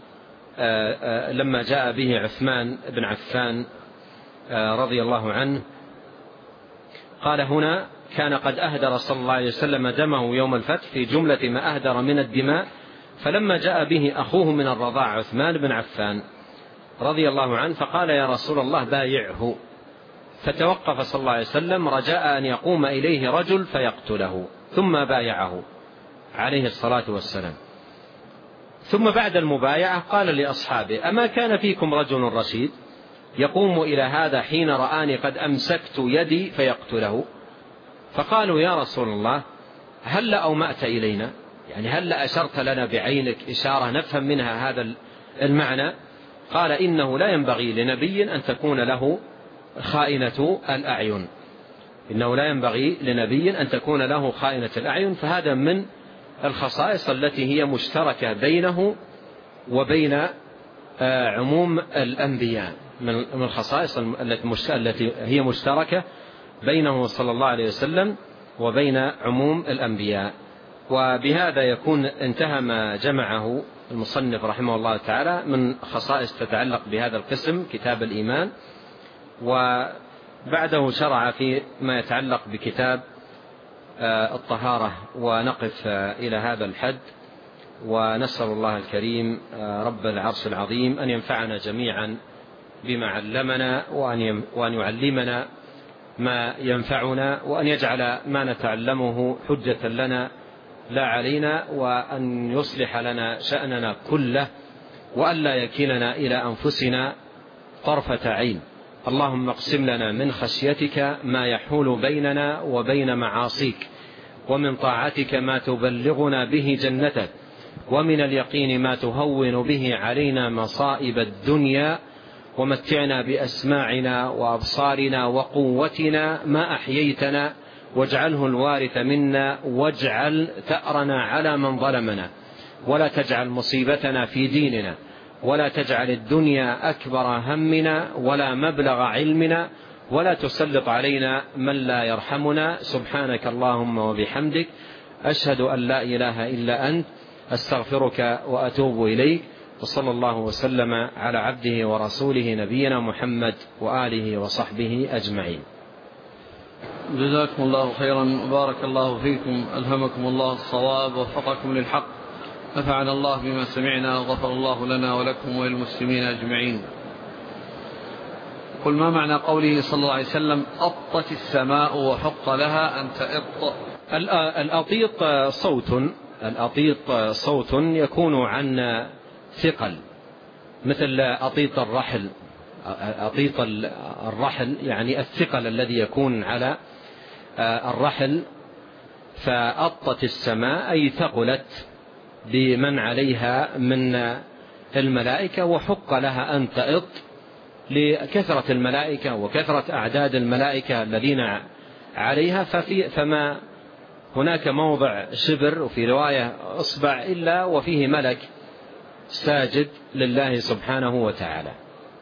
لما جاء به عثمان بن عفان رضي الله عنه، قال هنا: كان قد أهدر صلى الله عليه وسلم دمه يوم الفتح في جملة ما أهدر من الدماء، فلما جاء به أخوه من الرضاع عثمان بن عفان رضي الله عنه فقال: يا رسول الله بايعه، فتوقف صلى الله عليه وسلم رجاء أن يقوم إليه رجل فيقتله، ثم بايعه عليه الصلاة والسلام. ثم بعد المبايعة قال لأصحابه: أما كان فيكم رجل رشيد يقوم إلى هذا حين رآني قد أمسكت يدي فيقتله؟ فقالوا: يا رسول الله هل أومأت إلينا؟ يعني هل أشرت لنا بعينك إشارة نفهم منها هذا المعنى؟ قال إنه لا ينبغي لنبي أن تكون له خائنة الأعين، إنه لا ينبغي لنبي أن تكون له خائنة الأعين. فهذا من الخصائص التي هي مشتركة بينه وبين عموم الأنبياء، من الخصائص التي هي مشتركة بينه صلى الله عليه وسلم وبين عموم الأنبياء. وبهذا يكون انتهى ما جمعه المصنف رحمه الله تعالى من خصائص تتعلق بهذا القسم كتاب الإيمان، وبعده شرع في ما يتعلق بكتاب الطهارة. ونقف إلى هذا الحد، ونسأل الله الكريم رب العرش العظيم أن ينفعنا جميعا بما علمنا، وأن يعلمنا ما ينفعنا، وأن يجعل ما نتعلمه حجة لنا لا علينا، وأن يصلح لنا شأننا كله، وأن لا يكلنا إلى أنفسنا طرفة عين. اللهم اقسم لنا من خشيتك ما يحول بيننا وبين معاصيك، ومن طاعتك ما تبلغنا به جنتك، ومن اليقين ما تهون به علينا مصائب الدنيا، ومتعنا بأسماعنا وأبصارنا وقوتنا ما أحييتنا، واجعله الوارث منا، واجعل ثأرنا على من ظلمنا، ولا تجعل مصيبتنا في ديننا، ولا تجعل الدنيا أكبر همنا ولا مبلغ علمنا، ولا تسلط علينا من لا يرحمنا. سبحانك اللهم وبحمدك، أشهد أن لا إله إلا أنت، أستغفرك وأتوب إليك. وصلى الله وسلم على عبده ورسوله نبينا محمد وآله وصحبه أجمعين. جزاكم الله خيرا وبارك الله فيكم، ألهمكم الله الصواب ووفقكم للحق، نفعنا الله بما سمعنا وغفر الله لنا ولكم وللمسلمين أجمعين. قل ما معنى قوله صلى الله عليه وسلم أطت السماء وحق لها أن تأط؟ الأطيط صوت الأطيط صوت يكون عن ثقل، مثل أطيط الرحل. أطيط الرحل يعني الثقل الذي يكون على الرحل. فأطت السماء أي ثقلت بمن عليها من الملائكة، وحق لها أن تأط لكثرة الملائكة وكثرة أعداد الملائكة الذين عليها. ففي فما هناك موضع شبر وفي رواية أصبع إلا وفيه ملك ساجد لله سبحانه وتعالى.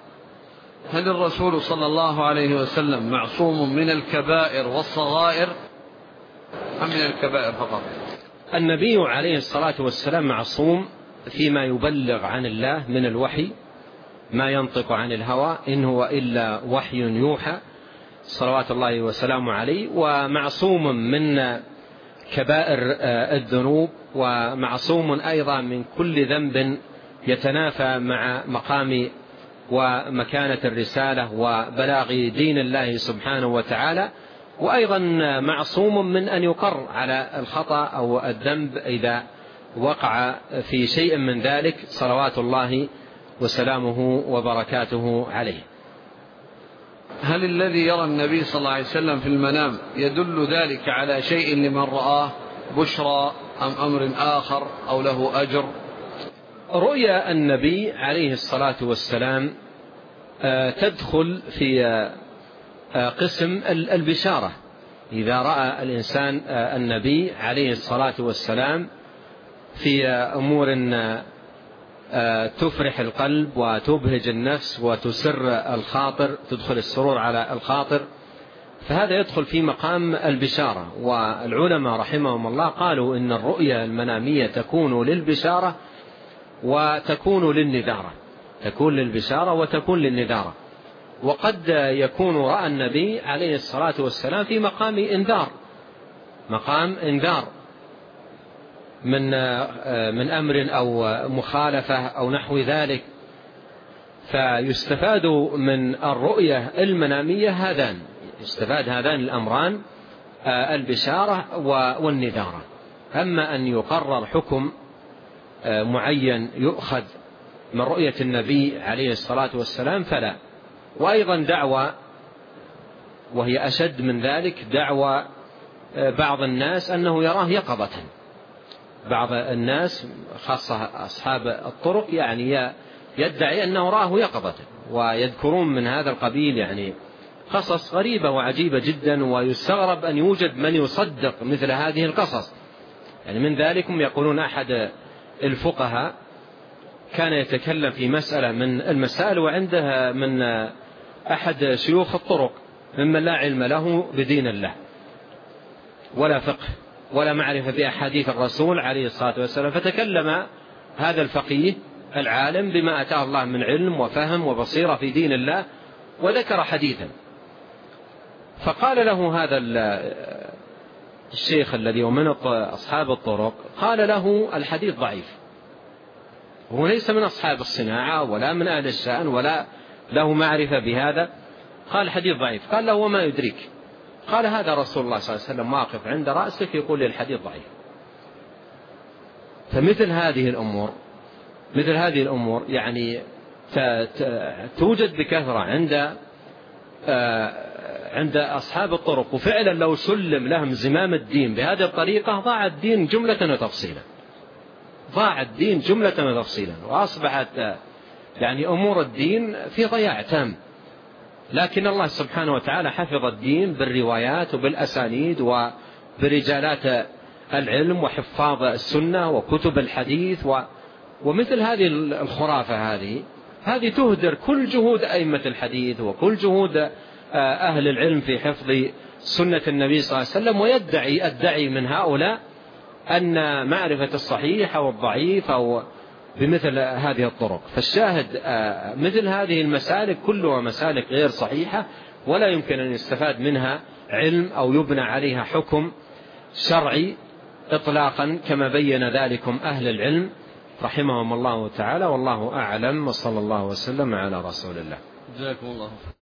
هل الرسول صلى الله عليه وسلم معصوم من الكبائر والصغائر أم من الكبائر فقط؟ النبي عليه الصلاة والسلام معصوم فيما يبلغ عن الله من الوحي، ما ينطق عن الهوى إن هو إلا وحي يوحى صلوات الله وسلامه عليه، ومعصوم من كبائر الذنوب، ومعصوم أيضا من كل ذنب يتنافى مع مقام ومكانة الرسالة وبلاغ دين الله سبحانه وتعالى، وأيضا معصوم من أن يقر على الخطأ أو الذنب إذا وقع في شيء من ذلك صلوات الله وسلامه وبركاته عليه. هل الذي يرى النبي صلى الله عليه وسلم في المنام يدل ذلك على شيء لمن رآه بشرى أم أمر آخر أو له أجر؟ رؤيا النبي عليه الصلاة والسلام تدخل في قسم البشارة. إذا رأى الإنسان النبي عليه الصلاة والسلام في أمور تفرح القلب وتبهج النفس وتسر الخاطر، تدخل السرور على الخاطر، فهذا يدخل في مقام البشارة. والعلماء رحمهم الله قالوا إن الرؤيا المنامية تكون للبشارة وتكون للنذارة، تكون للبشارة وتكون للنذارة. وقد يكون رأى النبي عليه الصلاة والسلام في مقام إنذار، مقام إنذار من من أمر أو مخالفة أو نحو ذلك. فيستفاد من الرؤية المنامية هذان، يستفاد هذان الأمران البشارة والنذارة. أما أن يقرر حكم معين يؤخذ من رؤية النبي عليه الصلاة والسلام فلا. وأيضا دعوة، وهي أشد من ذلك، دعوة بعض الناس أنه يراه يقظة، بعض الناس خاصة أصحاب الطرق يعني يدعي أنه رآه يقظة، ويذكرون من هذا القبيل يعني قصص غريبة وعجيبة جدا، ويستغرب أن يوجد من يصدق مثل هذه القصص. يعني من ذلكم يقولون أحد الفقهاء كان يتكلم في مسألة من المسائل وعنده من أحد شيوخ الطرق ممن لا علم له بدين الله ولا فقه ولا معرفة بأحاديث الرسول عليه الصلاة والسلام، فتكلم هذا الفقيه العالم بما أتاه الله من علم وفهم وبصيرة في دين الله، وذكر حديثا، فقال له هذا الشيخ الذي ومن أصحاب الطرق، قال له الحديث ضعيف، هو ليس من أصحاب الصناعة ولا من أهل الشأن ولا له معرفة بهذا، قال الحديث ضعيف. قال له وما يدريك؟ قال هذا رسول الله صلى الله عليه وسلم واقف عند رأسك يقول لي الحديث ضعيف. فمثل هذه الأمور مثل هذه الأمور يعني توجد بكثرة عند عند أصحاب الطرق، وفعلا لو سلم لهم زمام الدين بهذه الطريقة ضاع الدين جملة وتفصيلا، ضاع الدين جملة وتفصيلا، وأصبحت يعني أمور الدين في ضياع تام. لكن الله سبحانه وتعالى حفظ الدين بالروايات وبالأسانيد وبرجالات العلم وحفاظ السنة وكتب الحديث و ومثل هذه الخرافة هذه هذه تهدر كل جهود أئمة الحديث وكل جهود أهل العلم في حفظ سنة النبي صلى الله عليه وسلم، ويدعي الدعي من هؤلاء أن معرفة الصحيح أو الضعيف أو بمثل هذه الطرق. فالشاهد مثل هذه المسالك كلها مسالك غير صحيحة، ولا يمكن أن يستفاد منها علم أو يبنى عليها حكم شرعي إطلاقا، كما بين ذلكم أهل العلم رحمهم الله تعالى. والله أعلم، وصلى الله وسلم على رسول الله. جزاكم الله.